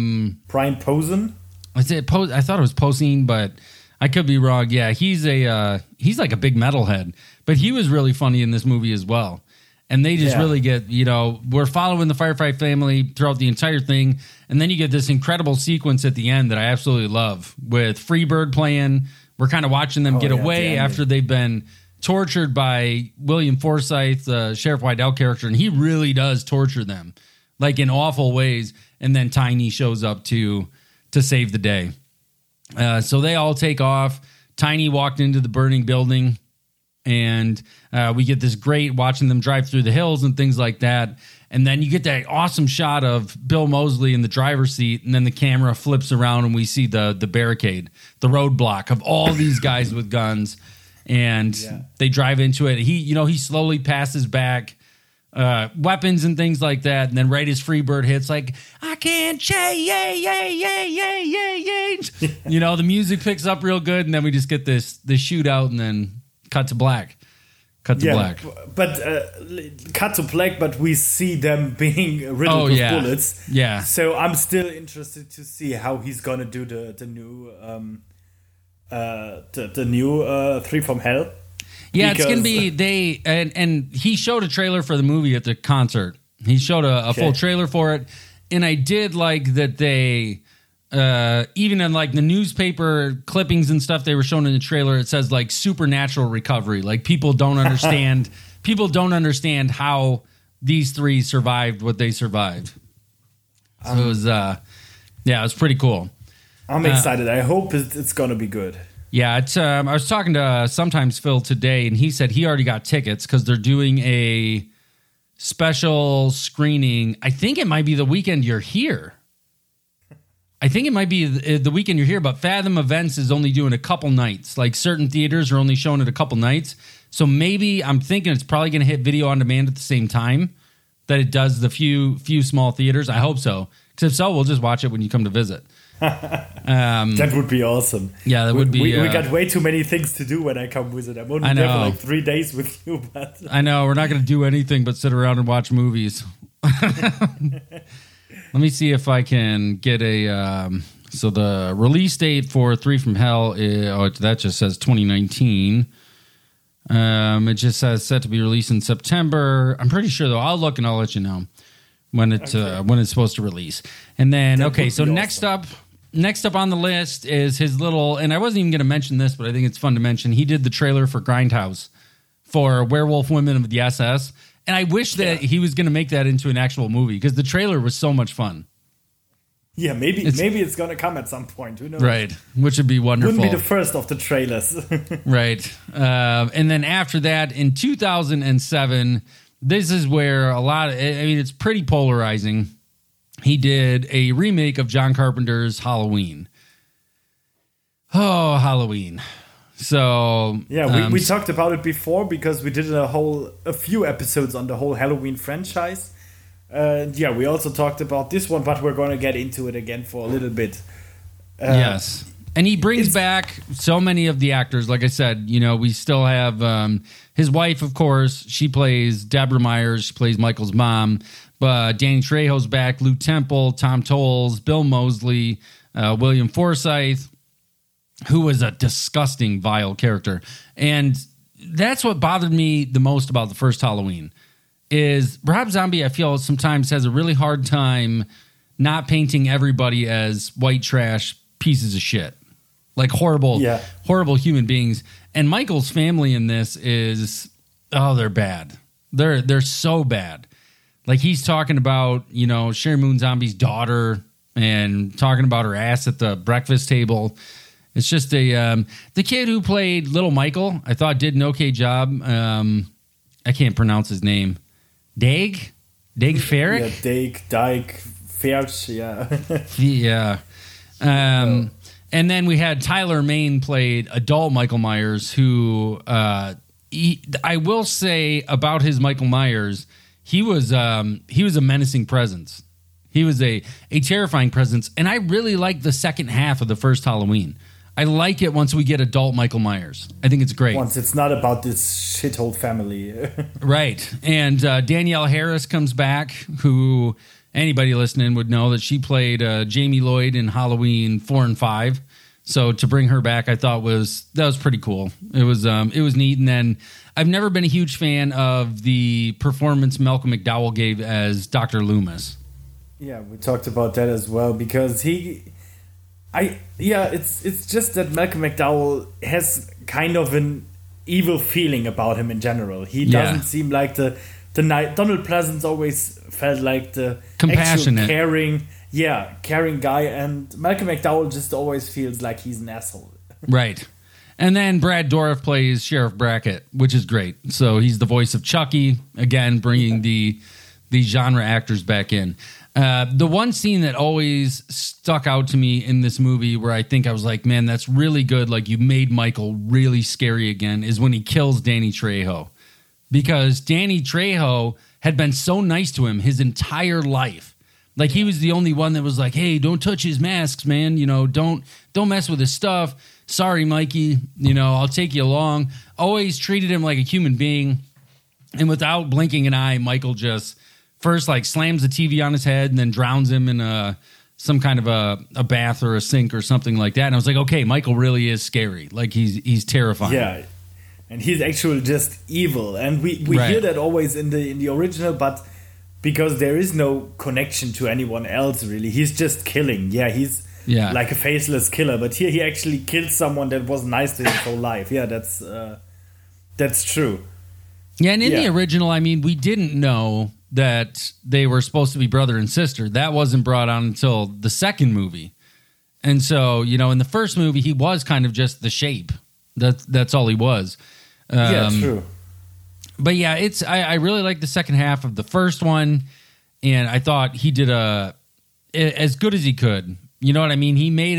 Posehn. I thought it was Posehn, but I could be wrong. Yeah, he's like a big metalhead, but he was really funny in this movie as well. And they just really get, we're following the Firefly family throughout the entire thing. And then you get this incredible sequence at the end that I absolutely love with Freebird playing. We're kind of watching them get away after they've been tortured by William Forsythe, the Sheriff Wydell character. And he really does torture them, like in awful ways. And then Tiny shows up to save the day. So they all take off. Tiny walked into the burning building. And we get this great watching them drive through the hills and things like that. And then you get that awesome shot of Bill Moseley in the driver's seat. And then the camera flips around and we see the barricade, the roadblock of all these guys with guns. And they drive into it. He slowly passes back weapons and things like that. And then right as Freebird hits, like, I can't yay, yay, yay, yay, yay, yay, yay. The music picks up real good. And then we just get this shootout and then cut to black. Cut to black. But cut to black, but we see them being riddled with bullets. Yeah. So I'm still interested to see how he's gonna do the new Three from Hell. Yeah, it's gonna be and he showed a trailer for the movie at the concert. He showed a full trailer for it, and I did like that they even in like the newspaper clippings and stuff they were showing in the trailer, it says like supernatural recovery. Like people don't understand how these three survived what they survived. So it was it was pretty cool. I'm excited. I hope it's gonna be good. Yeah, it's I was talking to Sometimes Phil today, and he said he already got tickets because they're doing a special screening. I think it might be the weekend you're here. I think it might be the weekend you're here, but Fathom Events is only doing a couple nights. Like certain theaters are only showing it a couple nights. So maybe I'm thinking it's probably going to hit video on demand at the same time that it does the few small theaters. I hope so. Because if so, we'll just watch it when you come to visit. That would be awesome. Yeah, that would be. We got way too many things to do when I come visit. I'm only there for like 3 days with you. But I know. We're not going to do anything but sit around and watch movies. Let me see if I can get a. So the release date for Three from Hell, that just says 2019. It just says set to be released in September. I'm pretty sure though. I'll look and I'll let you know when it's supposed to release. And then so next up on the list is his little. And I wasn't even going to mention this, but I think it's fun to mention. He did the trailer for Grindhouse for Werewolf Women of the SS. And I wish that he was going to make that into an actual movie because the trailer was so much fun. Yeah, maybe it's gonna come at some point. Who knows? Right, which would be wonderful. Wouldn't be the first of the trailers. Right. And then after that, in 2007, this is where it's pretty polarizing. He did a remake of John Carpenter's Halloween. Oh, Halloween. So yeah, we talked about it before because we did a few episodes on the whole Halloween franchise. We also talked about this one, but we're going to get into it again for a little bit. Yes. And he brings back so many of the actors. Like I said, we still have his wife, of course. She plays Deborah Myers. She plays Michael's mom. But Danny Trejo's back, Lou Temple, Tom Tolles, Bill Moseley, William Forsythe, who was a disgusting, vile character. And that's what bothered me the most about the first Halloween is Rob Zombie, I feel, sometimes has a really hard time not painting everybody as white trash pieces of shit. Like horrible human beings. And Michael's family in this is, they're bad. They're so bad. Like he's talking about, Sherry Moon Zombie's daughter and talking about her ass at the breakfast table. It's just the kid who played Little Michael, I thought did an okay job. I can't pronounce his name. Dag Ferrick? Yeah, Dyke, Ferch, yeah. Yeah. And then we had Tyler Mane played adult Michael Myers, who I will say about his Michael Myers, he was a menacing presence. He was a terrifying presence, and I really like the second half of the first Halloween. I like it once we get adult Michael Myers. I think it's great. Once it's not about this shithole family. Right. And Danielle Harris comes back, who anybody listening would know that she played Jamie Lloyd in Halloween 4 and 5. So to bring her back, I thought was pretty cool. It was neat. And then I've never been a huge fan of the performance Malcolm McDowell gave as Dr. Loomis. Yeah, we talked about that as well because it's just that Malcolm McDowell has kind of an evil feeling about him in general. He doesn't seem like the Donald Pleasance always felt like the compassionate, caring guy, and Malcolm McDowell just always feels like he's an asshole. Right. And then Brad Dourif plays Sheriff Brackett, which is great. So he's the voice of Chucky, again, bringing the genre actors back in. The one scene that always stuck out to me in this movie where I think I was like, man, that's really good. Like you made Michael really scary again is when he kills Danny Trejo, because Danny Trejo had been so nice to him his entire life. Like he was the only one that was like, hey, don't touch his masks, man. Don't mess with his stuff. Sorry, Mikey. I'll take you along. Always treated him like a human being. And without blinking an eye, Michael just first slams the TV on his head and then drowns him in some kind of a bath or a sink or something like that. And I was like, okay, Michael really is scary. Like he's terrifying. Yeah. And he's actually just evil. And we hear that always in the original, but because there is no connection to anyone else really. He's just killing. Yeah, he's like a faceless killer. But here he actually killed someone that was nice to his whole life. Yeah, that's true. Yeah, and in the original, I mean, we didn't know that they were supposed to be brother and sister. That wasn't brought on until the second movie. And so, in the first movie, he was kind of just the shape. That's all he was. True. But yeah, I really like the second half of the first one, and I thought he did as good as he could. You know what I mean? He made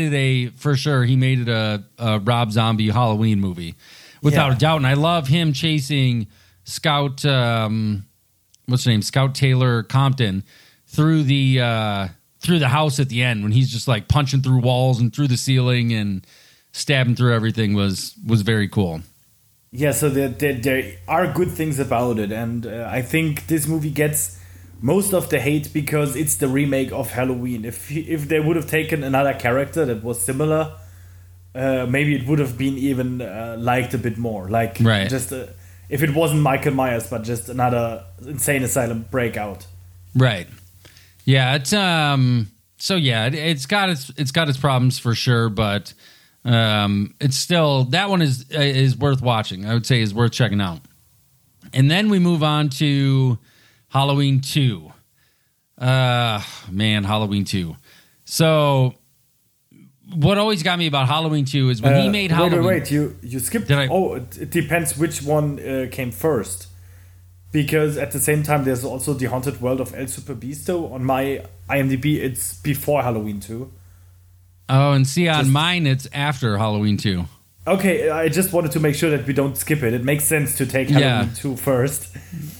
it a Rob Zombie Halloween movie without a doubt. And I love him chasing Scout, what's her name? Scout Taylor Compton through the house at the end when he's just like punching through walls and through the ceiling and stabbing through everything was very cool. Yeah, so there are good things about it, and I think this movie gets most of the hate because it's the remake of Halloween. If they would have taken another character that was similar, maybe it would have been even liked a bit more. Like just if it wasn't Michael Myers, but just another insane asylum breakout. Right. Yeah. It's it's got its problems for sure, but. It's still, that one is worth watching. I would say is worth checking out. And then we move on to Halloween 2. Halloween 2. So what always got me about Halloween 2 is when he made Halloween. Wait, you skipped. It depends which one came first. Because at the same time, there's also The Haunted World of El Superbeasto. On my IMDb, it's before Halloween 2. Oh, and see, on mine, it's after Halloween 2. Okay, I just wanted to make sure that we don't skip it. It makes sense to take Halloween 2 first.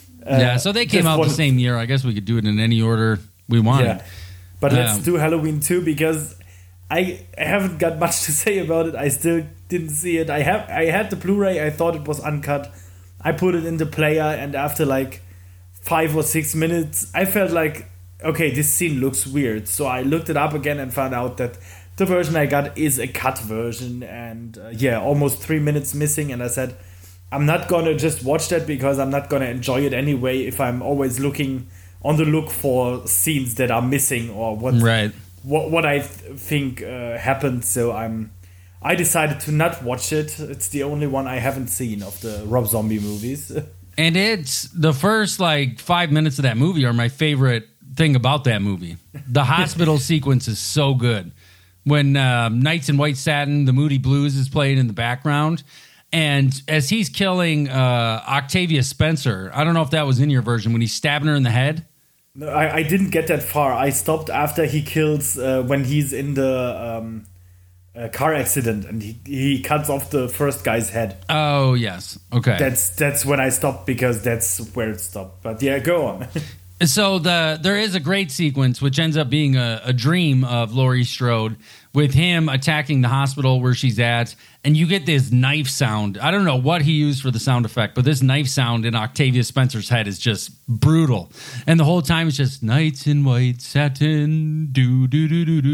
So they came out the same year. I guess we could do it in any order we wanted. Yeah. But let's do Halloween 2 because I haven't got much to say about it. I still didn't see it. I had the Blu-ray. I thought it was uncut. I put it in the player, and after like 5 or 6 minutes, I felt like, okay, this scene looks weird. So I looked it up again and found out that the version I got is a cut version, and almost 3 minutes missing. And I said, I'm not gonna just watch that because I'm not gonna enjoy it anyway if I'm always on the look for scenes that are missing or what I think happened. So I decided to not watch it. It's the only one I haven't seen of the Rob Zombie movies. And it's the first 5 minutes of that movie are my favorite thing about that movie. The hospital sequence is so good. When Nights in White Satin, the Moody Blues is playing in the background. And as he's killing Octavia Spencer, I don't know if that was in your version, when he's stabbing her in the head. No, I didn't get that far. I stopped after he kills, when he's in the car accident and he cuts off the first guy's head. Oh, yes. Okay. That's when I stopped because that's where it stopped. But yeah, go on. So there is a great sequence which ends up being a dream of Laurie Strode with him attacking the hospital where she's at, and you get this knife sound. I don't know what he used for the sound effect, but this knife sound in Octavia Spencer's head is just brutal. And the whole time it's just Nights in White Satin, do do do do do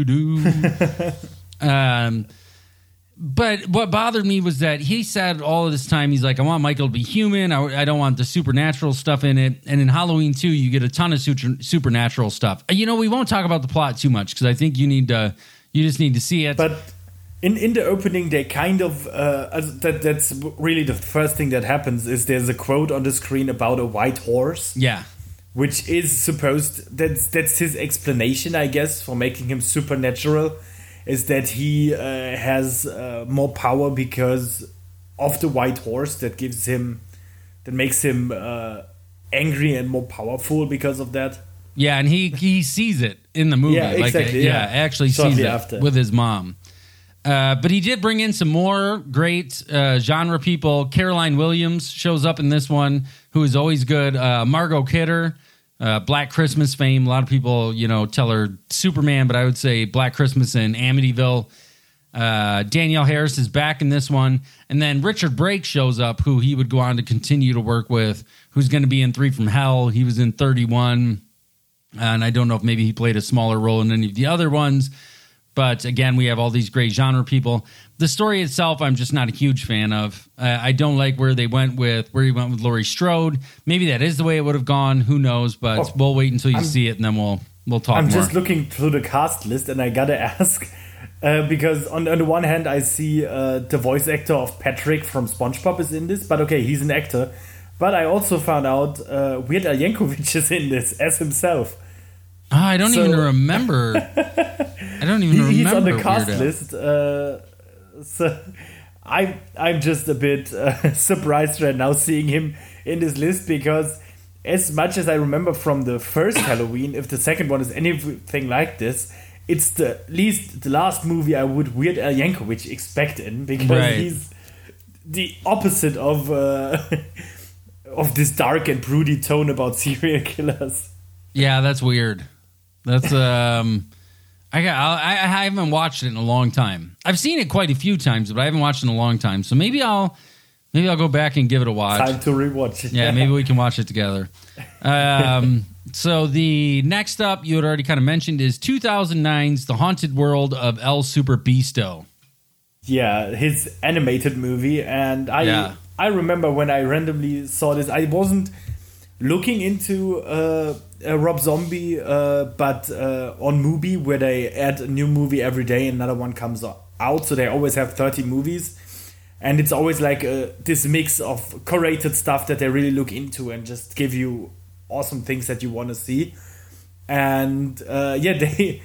do. But what bothered me was that he said all of this time, he's like, I want Michael to be human. I don't want the supernatural stuff in it. And in Halloween 2, you get a ton of supernatural stuff. We won't talk about the plot too much because I think you just need to see it. But in the opening, they kind of, that's really the first thing that happens is there's a quote on the screen about a white horse. Yeah. Which is that's his explanation, I guess, for making him supernatural. Is that he has more power because of the white horse that makes him angry and more powerful because of that. Yeah, and he sees it in the movie. Yeah, exactly. Actually Shortly sees it after. with his mom. But he did bring in some more great genre people. Caroline Williams shows up in this one, who is always good. Margot Kidder. Black Christmas fame. A lot of people, tell her Superman, but I would say Black Christmas in Amityville. Danielle Harris is back in this one. And then Richard Brake shows up, who he would go on to continue to work with, who's going to be in 3 from Hell. He was in 31. And I don't know if maybe he played a smaller role in any of the other ones. But again, we have all these great genre people. The story itself, I'm just not a huge fan of. I don't like where he went with Laurie Strode. Maybe that is the way it would have gone. Who knows? But we'll wait until you see it, and then we'll talk more. I'm just looking through the cast list, and I gotta ask because on the one hand, I see the voice actor of Patrick from SpongeBob is in this, but okay, he's an actor. But I also found out Weird Al Yankovic is in this as himself. I don't even remember. He's on the cast list. So I'm just a bit surprised right now seeing him in this list because as much as I remember from the first Halloween, if the second one is anything like this, it's the last movie I would Weird Al Yankovic expect in because he's the opposite of this dark and broody tone about serial killers. Yeah, that's weird. That's I haven't watched it in a long time. I've seen it quite a few times, but I haven't watched it in a long time. So maybe I'll go back and give it a watch. Time to rewatch it. Yeah, maybe we can watch it together. So the next up, you had already kind of mentioned, is 2009's The Haunted World of El Superbeasto. Yeah, his animated movie. And I remember when I randomly saw this, I wasn't looking into Rob Zombie, but on Mubi, where they add a new movie every day, another one comes out. So they always have 30 movies. And it's always like this mix of curated stuff that they really look into and just give you awesome things that you want to see. And they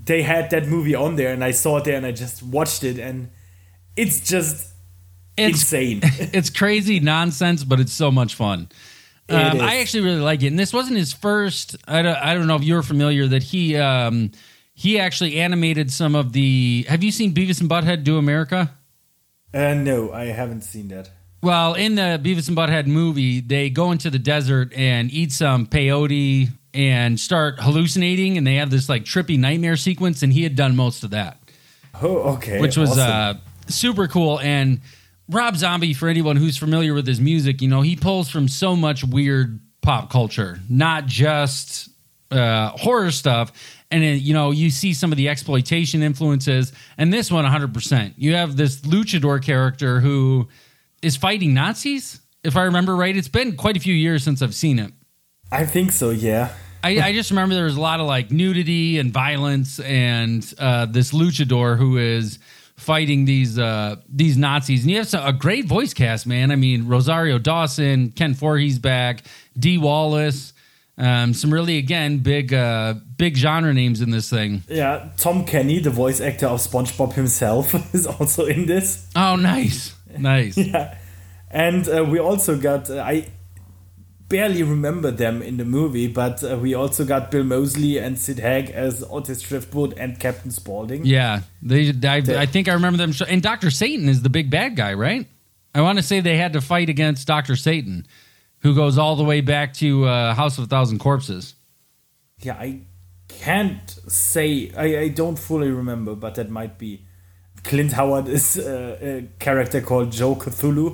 they had that movie on there, and I saw it there, and I just watched it, and it's just insane. It's crazy nonsense, but it's so much fun. I actually really like it, and this wasn't his first. I don't know if you're familiar that he actually animated some of the. Have you seen Beavis and Butthead Do America? No, I haven't seen that. Well, in the Beavis and Butthead movie, they go into the desert and eat some peyote and start hallucinating, and they have this like trippy nightmare sequence, and he had done most of that. Oh, okay. Which was awesome. Super cool. And Rob Zombie, for anyone who's familiar with his music, he pulls from so much weird pop culture, not just horror stuff. And, you see some of the exploitation influences. And this one, 100%. You have this luchador character who is fighting Nazis, if I remember right. It's been quite a few years since I've seen it. I think so, yeah. I just remember there was a lot of like nudity and violence, and this luchador who is fighting these Nazis. And you have a great voice cast, man. I mean, Rosario Dawson, Ken Voorhees back, Dee Wallace, some really, again, big genre names in this thing. Yeah, Tom Kenny, the voice actor of SpongeBob himself, is also in this. Oh, nice. Yeah. And we also got, I barely remember them in the movie, but we also got Bill Moseley and Sid Haig as Otis Driftwood and Captain Spaulding. Yeah, I think I remember them. And Dr. Satan is the big bad guy, right? I want to say they had to fight against Dr. Satan, who goes all the way back to House of a Thousand Corpses. Yeah, I can't say. I don't fully remember, but that might be. Clint Howard is a character called Joe Cthulhu.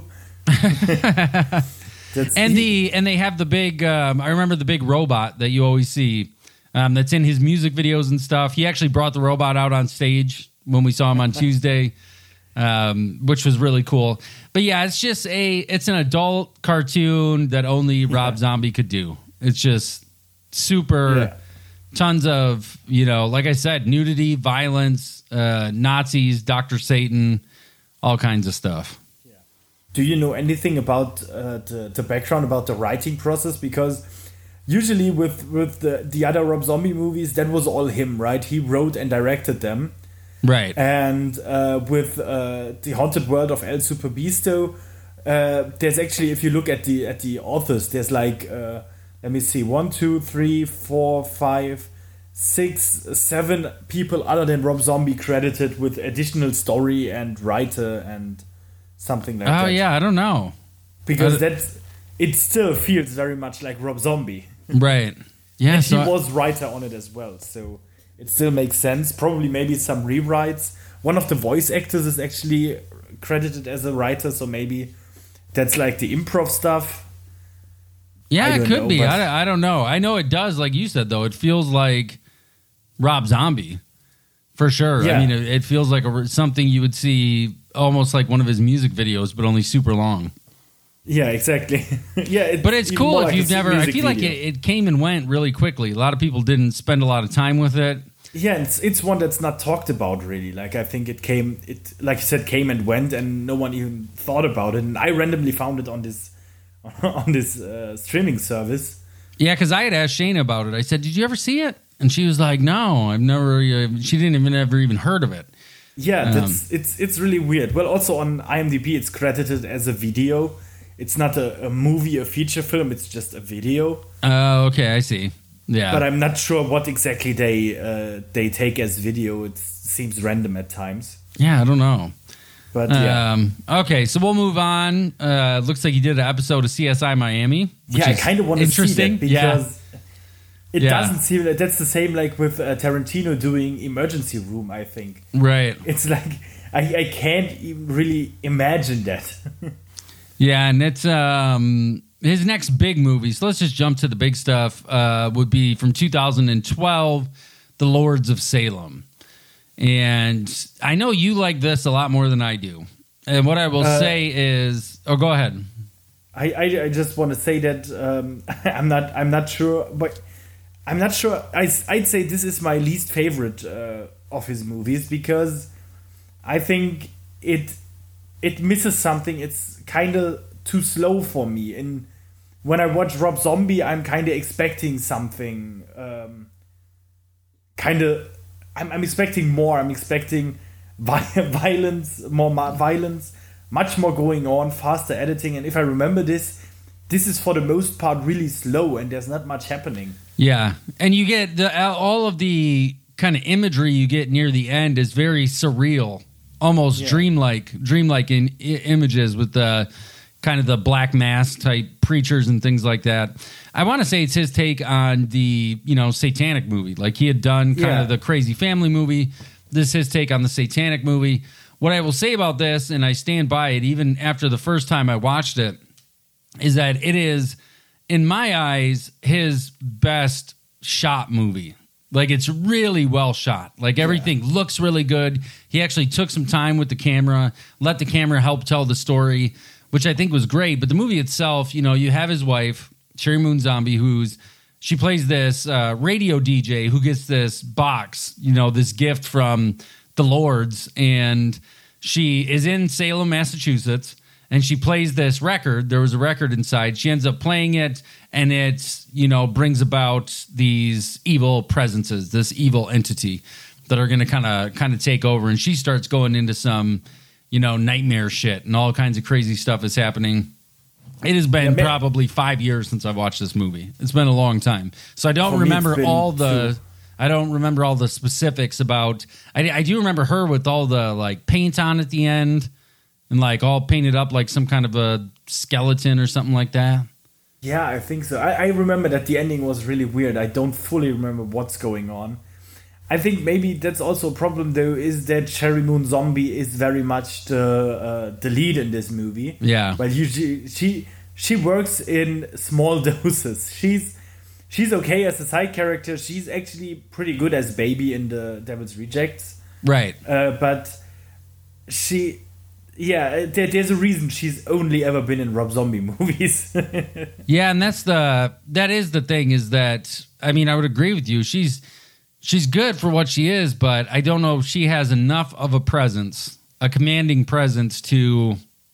And they have the big. I remember the big robot that you always see. That's in his music videos and stuff. He actually brought the robot out on stage when we saw him on Tuesday, which was really cool. But yeah, it's an adult cartoon that only Rob Zombie could do. It's just super. Tons of, like I said, nudity, violence, Nazis, Dr. Satan, all kinds of stuff. Yeah. Do you know anything about the background, about the writing process? Because usually with the other Rob Zombie movies, that was all him, right? He wrote and directed them. Right. And with The Haunted World of El Superbeasto, there's actually, if you look at the authors, there's like... let me see, 1, 2, 3, 4, 5, 6, 7 people other than Rob Zombie credited with additional story and writer and something like that. Oh, yeah, I don't know. Because it still feels very much like Rob Zombie. Right. Yeah. And he was writer on it as well, so it still makes sense. Probably maybe some rewrites. One of the voice actors is actually credited as a writer, so maybe that's like the improv stuff. Yeah, it could be. I don't know. I know it does, like you said, though. It feels like Rob Zombie, for sure. Yeah. I mean, it feels like something you would see almost like one of his music videos, but only super long. Yeah, exactly. Yeah, but it's cool if you've never... I feel like it came and went really quickly. A lot of people didn't spend a lot of time with it. Yeah, it's one that's not talked about, really. Like, I think it like you said, came and went, and no one even thought about it. And I randomly found it on this streaming service. Yeah, because I had asked Shayna about it. I said, "Did you ever see it?" And she was like, "No, I've never." She didn't ever even heard of it. Yeah, it's really weird. Well, also on IMDb, it's credited as a video. It's not a movie, a feature film. It's just a video. Oh, okay, I see. Yeah, but I'm not sure what exactly they take as video. It seems random at times. Yeah, I don't know. But yeah. Okay, so we'll move on. Looks like you did an episode of CSI Miami. Which I kind of want to see that because it doesn't seem like that's the same like with Tarantino doing Emergency Room, I think. Right. It's like I can't even really imagine that. Yeah, and it's his next big movie. So let's just jump to the big stuff. Would be from 2012, The Lords of Salem. And I know you like this a lot more than I do. And what I will say is, go ahead. I just want to say that I'm not sure, but I'm not sure. I'd say this is my least favorite of his movies because I think it misses something. It's kind of too slow for me. And when I watch Rob Zombie, I'm kind of expecting something kind of I'm expecting more. I'm expecting violence, violence, much more going on, faster editing. And if I remember this is for the most part really slow, and there's not much happening. Yeah, and you get all of the kind of imagery you get near the end is very surreal, almost dreamlike in images with the kind of the black mass type preachers and things like that. I want to say it's his take on the, satanic movie. Like he had done kind of the Crazy Family movie. This is his take on the satanic movie. What I will say about this, and I stand by it even after the first time I watched it, is that it is, in my eyes, his best shot movie. Like, it's really well shot. Like, everything looks really good. He actually took some time with the camera, let the camera help tell the story, which I think was great. But the movie itself, you have his wife, Sheri Moon Zombie, she plays this radio DJ who gets this box, this gift from the Lords, and she is in Salem, Massachusetts, and she plays this record. There was a record inside. She ends up playing it, and it, brings about these evil presences, this evil entity that are going to kind of take over. And she starts going into some, nightmare shit, and all kinds of crazy stuff is happening. It has been probably 5 years since I've watched this movie. It's been a long time, so I don't remember all the. I don't remember all the specifics about. I do remember her with all the like paint on at the end. And like all painted up like some kind of a skeleton or something like that. Yeah, I think so. I remember that the ending was really weird. I don't fully remember what's going on. I think maybe that's also a problem though, is that Sheri Moon Zombie is very much the lead in this movie. Yeah. Well, she works in small doses. She's okay as a side character. She's actually pretty good as Baby in the Devil's Rejects. Right. But she. Yeah, there's a reason she's only ever been in Rob Zombie movies. Yeah, and that is the thing, is that, I mean, I would agree with you. She's good for what she is, but I don't know if she has enough of a presence, a commanding presence to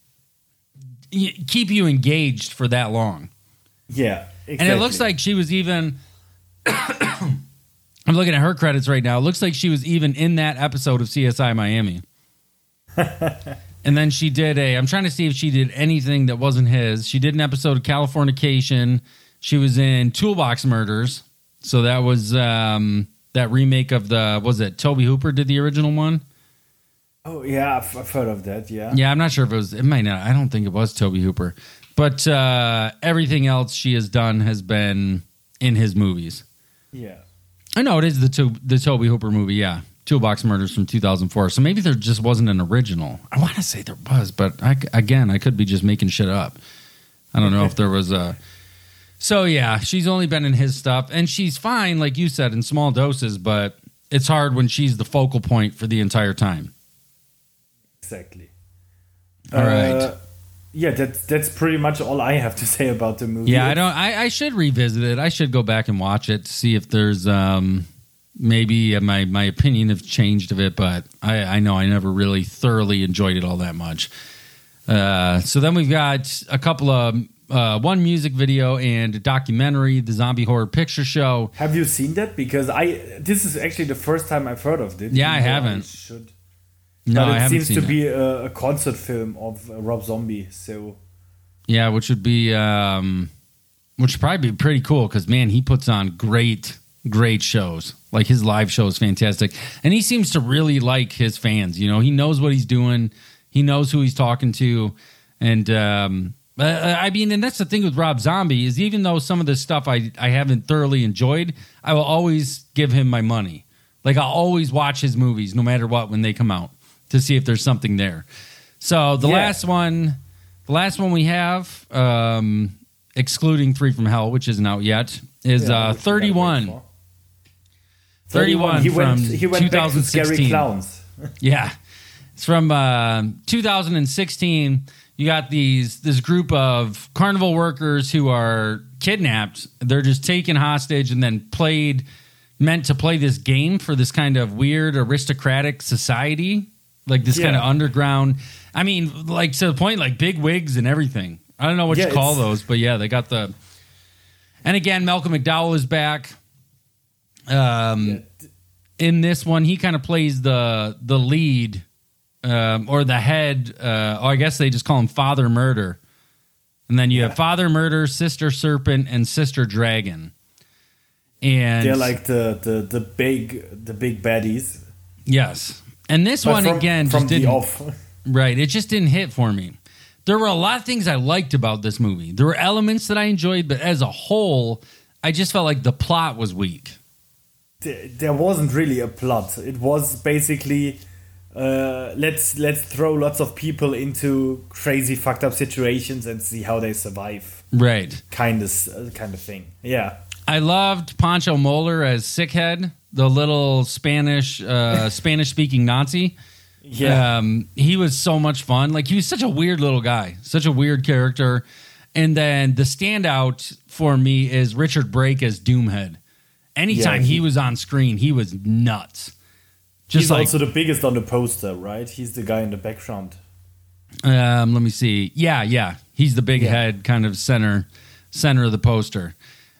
keep you engaged for that long. Yeah, exactly. And it looks like she was even I'm looking at her credits right now. It looks like she was even in that episode of CSI Miami. And then she did I'm trying to see if she did anything that wasn't his. She did an episode of Californication. She was in Toolbox Murders. So that was that remake of was it Tobe Hooper did the original one? Oh, yeah, I've heard of that, yeah. Yeah, I'm not sure if it might not. I don't think it was Tobe Hooper. But everything else she has done has been in his movies. Yeah. I know it is the Tobe Hooper movie, yeah. Toolbox Murders from 2004. So maybe there just wasn't an original. I want to say there was, but I could be just making shit up. I don't know if there was a... So yeah, she's only been in his stuff, and she's fine, like you said, in small doses, but it's hard when she's the focal point for the entire time. Exactly. All right. Yeah, that's pretty much all I have to say about the movie. Yeah, I should revisit it. I should go back and watch it to see if there's... maybe my opinion have changed a bit, but I know I never really thoroughly enjoyed it all that much. So then we've got a couple of one music video and a documentary, the Zombie Horror Picture Show. Have you seen that? Because this is actually the first time I've heard of it. Yeah, I haven't. No, I haven't seen it. Seems to be a concert film of Rob Zombie. So yeah, which would probably be pretty cool because man, he puts on great shows. Like his live show is fantastic. And he seems to really like his fans. He knows what he's doing. He knows who he's talking to. And I mean, and that's the thing with Rob Zombie is even though some of this stuff I haven't thoroughly enjoyed, I will always give him my money. Like I'll always watch his movies no matter what when they come out to see if there's something there. So the last one we have, excluding 3 from Hell, which isn't out yet, is 31. 31 he from went back to Scary Clowns. Yeah. It's from 2016. You got this group of carnival workers who are kidnapped. They're just taken hostage and then meant to play this game for this kind of weird aristocratic society. Like this kind of underground. I mean, like to the point, like big wigs and everything. I don't know what you call those, but yeah, they got the... And again, Malcolm McDowell is back. And in this one, he kind of plays the lead or the head. Or I guess they just call him Father Murder. And then you have Father Murder, Sister Serpent, and Sister Dragon. And they're like the big baddies. Yes. And this one again from just didn't off. Right, it just didn't hit for me. There were a lot of things I liked about this movie. There were elements that I enjoyed, but as a whole, I just felt like the plot was weak. There wasn't really a plot. It was basically let's throw lots of people into crazy fucked up situations and see how they survive. Right. Kind of thing. Yeah. I loved Pancho Moller as Sickhead, the little Spanish speaking Nazi. Yeah. He was so much fun. Like, he was such a weird little guy, such a weird character. And then the standout for me is Richard Brake as Doomhead. Anytime he was on screen, he was nuts. He's also the biggest on the poster, right? He's the guy in the background. Let me see. Yeah. He's the big head, kind of center of the poster.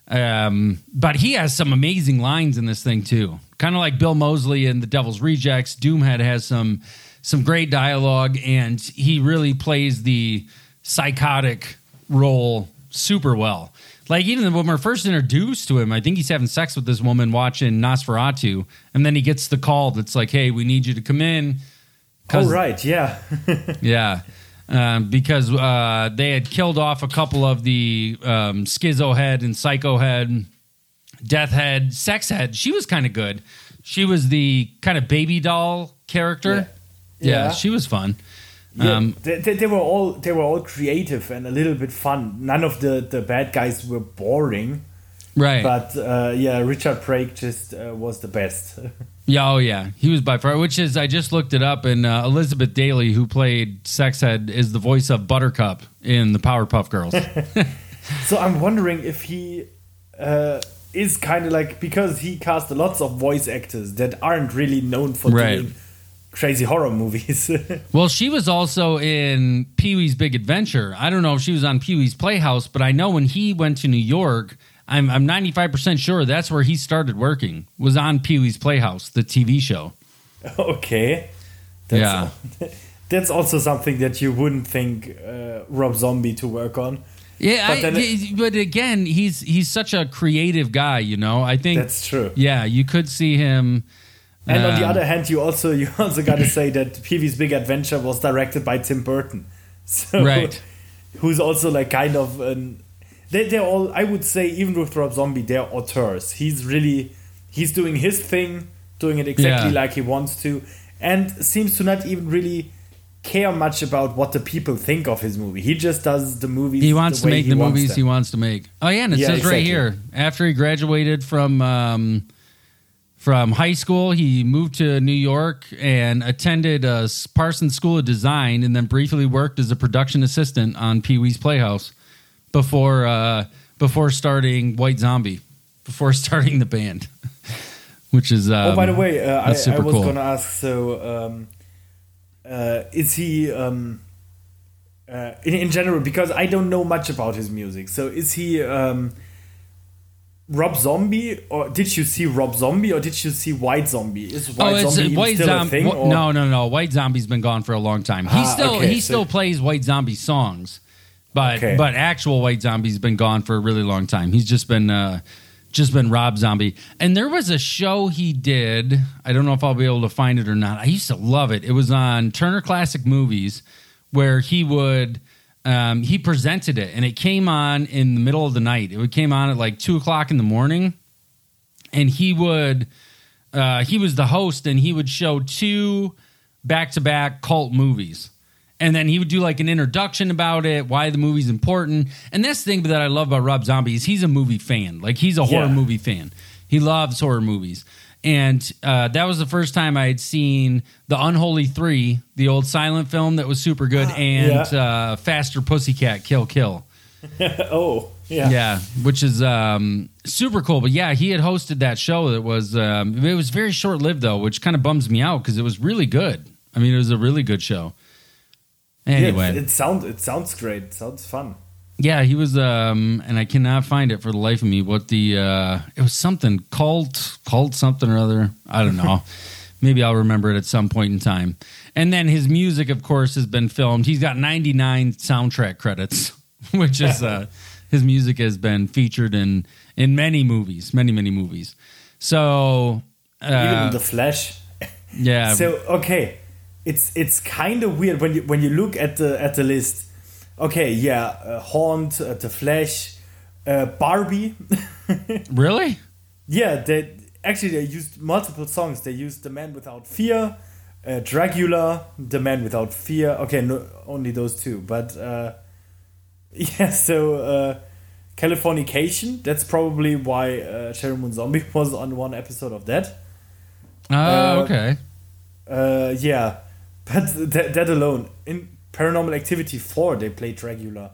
But he has some amazing lines in this thing too. Kind of like Bill Moseley in The Devil's Rejects. Doomhead has some great dialogue, and he really plays the psychotic role super well. Like, even when we're first introduced to him, I think he's having sex with this woman watching Nosferatu, and then he gets the call that's like, "Hey, we need you to come in." Oh, right, yeah. Yeah. Because they had killed off a couple of the Schizo Head and Psycho Head, Death Head, Sex Head. She was kind of good. She was the kind of baby doll character. Yeah, she was fun. Yeah, they were all creative and a little bit fun. None of the bad guys were boring. Right. But Richard Brake just was the best. Yeah, he was by far, which is, I just looked it up, and Elizabeth Daily, who played Sexhead, is the voice of Buttercup in the Powerpuff Girls. So I'm wondering if he is kind of like, because he cast lots of voice actors that aren't really known for doing crazy horror movies. Well, she was also in Pee-wee's Big Adventure. I don't know if she was on Pee-wee's Playhouse, but I know when he went to New York, I'm 95% sure that's where he started working, was on Pee-wee's Playhouse, the TV show. Okay. That's also something that you wouldn't think Rob Zombie to work on. Yeah, but again, he's such a creative guy, you know. I think that's true. Yeah, you could see him. And on the other hand, you also got to say that Pee-wee's Big Adventure was directed by Tim Burton, so who's also like kind of they're all, I would say, even with Rob Zombie, they're auteurs. He's doing his thing, doing it exactly like he wants to, and seems to not even really care much about what the people think of his movie. He just does the movies. He wants to make the movies he wants to make. Oh yeah, and it says right here, after he graduated from high school, he moved to New York and attended Parsons School of Design, and then briefly worked as a production assistant on Pee-wee's Playhouse before starting White Zombie, before starting the band, which is by the way, I was cool. going to ask. So, is he in general? Because I don't know much about his music. So, is he Rob Zombie, or did you see Rob Zombie, or did you see White Zombie? Is White Zombie still a thing? No. White Zombie's been gone for a long time. He still plays White Zombie songs, but actual White Zombie's been gone for a really long time. He's just been Rob Zombie. And there was a show he did. I don't know if I'll be able to find it or not. I used to love it. It was on Turner Classic Movies, where he would. He presented it, and it came on in the middle of the night. It came on at like 2:00 in the morning, and he was the host, and he would show 2 back-to-back cult movies, and then he would do like an introduction about it, why the movie's important. And that's the thing that I love about Rob Zombie is he's a movie fan. Like, he's a horror movie fan. He loves horror movies. And that was the first time I had seen The Unholy Three, the old silent film that was super good, and Faster Pussycat Kill Kill. Yeah, which is super cool. But yeah, he had hosted that show that was it was very short-lived though, which kind of bums me out because it was really good. I mean, it was a really good show. Anyway, it sounds great. It sounds fun. Yeah, he was, and I cannot find it for the life of me. What it was something cult something or other. I don't know. Maybe I'll remember it at some point in time. And then his music, of course, has been filmed. He's got 99 soundtrack credits, which is his music has been featured in many movies, many movies. So even in The Flash. Yeah. So okay, it's kind of weird when you look at the list. Okay, yeah, Haunt, The Flash, Barbie. Really? Yeah, they used multiple songs. They used The Man Without Fear, Dracula, The Man Without Fear. Okay, no, only those two. But yeah, so Californication. That's probably why Cherry Moon Zombie was on one episode of that. Oh, okay. Yeah, but that alone in Paranormal Activity 4, they played Dracula.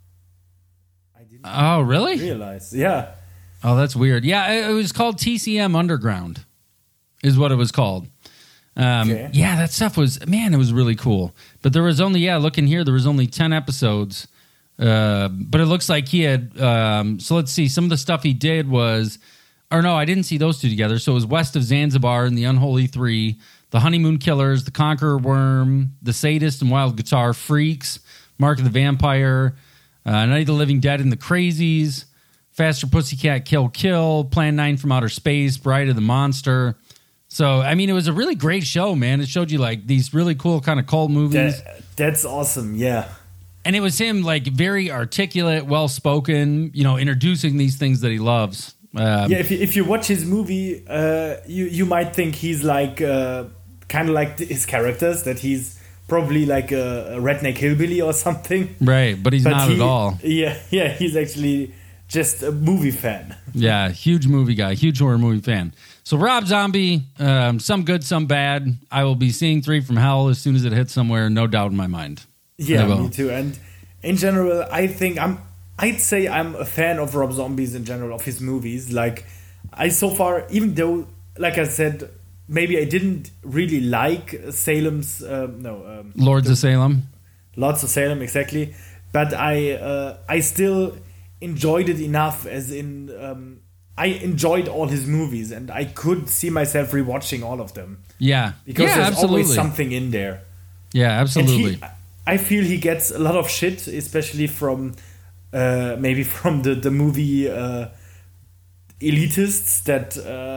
I didn't really? realize. Yeah. Oh, that's weird. Yeah, it was called TCM Underground, is what it was called. Okay. Yeah, that stuff was, man, it was really cool. But there was only, looking here, there was only 10 episodes. But it looks like he had, so let's see, some of the stuff he did was, or no, I didn't see those two together. So it was West of Zanzibar and the Unholy Three, The Honeymoon Killers, The Conqueror Worm, The Sadist and Wild Guitar Freaks, Mark of the Vampire, Night of the Living Dead and the Crazies, Faster Pussycat Kill, Plan 9 from Outer Space, Bride of the Monster. So, I mean, it was a really great show, man. It showed you, like, these really cool kind of cult movies. That's awesome, yeah. And it was him, like, very articulate, well-spoken, introducing these things that he loves. Yeah, if you watch his movie, you might think he's like kind of like his characters, that he's probably like a redneck hillbilly or something. Right, but he's not at all. Yeah, he's actually just a movie fan. Yeah, huge movie guy, huge horror movie fan. So Rob Zombie, some good, some bad. I will be seeing 3 from Hell as soon as it hits somewhere, no doubt in my mind. Yeah, me too. And in general, I'd say I'm a fan of Rob Zombie's in general, of his movies. Like, so far, even though, like I said, maybe I didn't really like Salem's, Lords of Salem. Lords of Salem, exactly. But I still enjoyed it enough, as in, I enjoyed all his movies, and I could see myself rewatching all of them. Yeah. Because there's always something in there. Yeah, absolutely. I feel he gets a lot of shit, especially from... maybe from the movie elitists that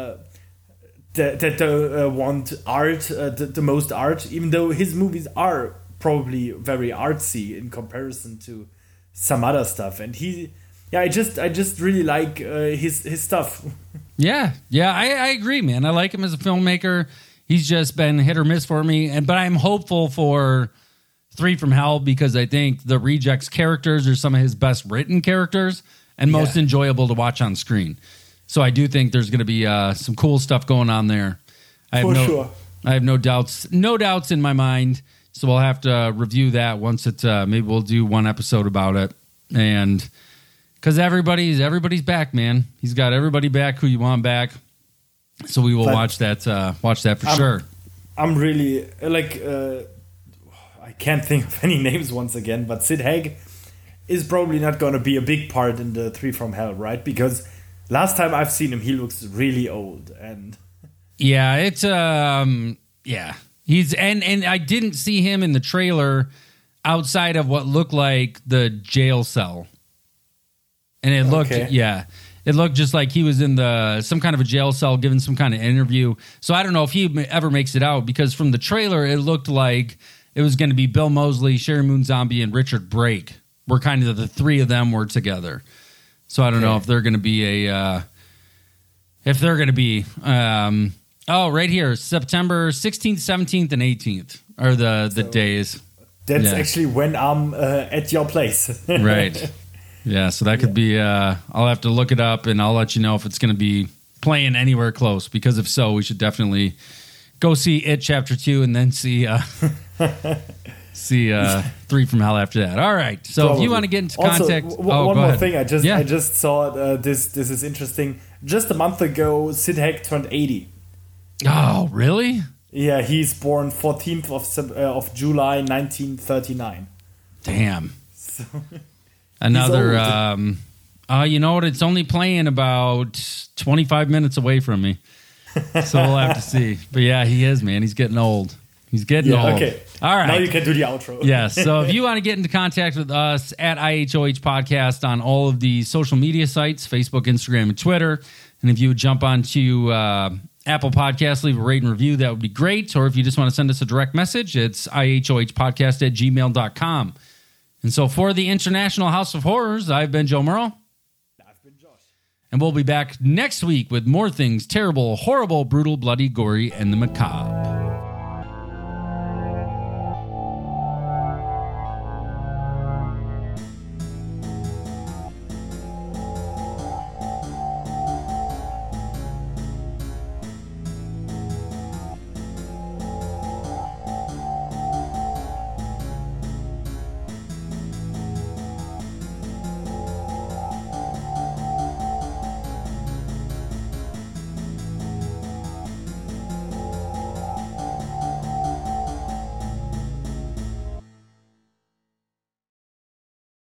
want art, the most art, even though his movies are probably very artsy in comparison to some other stuff. And I just really like his stuff. Yeah, I agree, man. I like him as a filmmaker. He's just been hit or miss for me, but I'm hopeful for 3 from Hell, because I think the Rejects characters are some of his best written characters and most enjoyable to watch on screen. So I do think there's going to be some cool stuff going on there. I have no doubts in my mind. So we'll have to review that once it. Maybe we'll do one episode about it, and because everybody's back, man. He's got everybody back who you want back. So we will watch that for sure. I'm really like. I can't think of any names once again, but Sid Haig is probably not going to be a big part in the 3 from Hell, right? Because last time I've seen him, he looks really old, and it's he's and I didn't see him in the trailer outside of what looked like the jail cell, and it looked just like he was in some kind of a jail cell giving some kind of interview. So I don't know if he ever makes it out, because from the trailer it looked like it was going to be Bill Moseley, Cherry Moon Zombie, and Richard Brake. Were kind of the 3 of them were together. So I don't know if they're going to be right here, September 16th, 17th, and 18th are the days. That's actually when I'm at your place. Right. Yeah, so that could be, I'll have to look it up, and I'll let you know if it's going to be playing anywhere close, because if so, we should definitely go see It Chapter 2 and then see 3 from Hell after that. All right. So Probably. If you want to get into contact... Also, one more thing. I just saw this is interesting. Just a month ago, Sid Haig turned 80. Oh, really? Yeah, he's born 14th of July, 1939. Damn. So. Another, you know what? It's only playing about 25 minutes away from me. So we'll have to see. But yeah, he is, man. He's getting old. He's getting old. Okay. All right. Now you can do the outro. Yes. So if you want to get into contact with us at IHOH Podcast on all of the social media sites, Facebook, Instagram, and Twitter. And if you would jump onto Apple Podcasts, leave a rate and review, that would be great. Or if you just want to send us a direct message, it's ihohpodcast@gmail.com. And so for the International House of Horrors, I've been Joe Murrow. I've been Josh. And we'll be back next week with more things terrible, horrible, brutal, bloody, gory, and the macabre.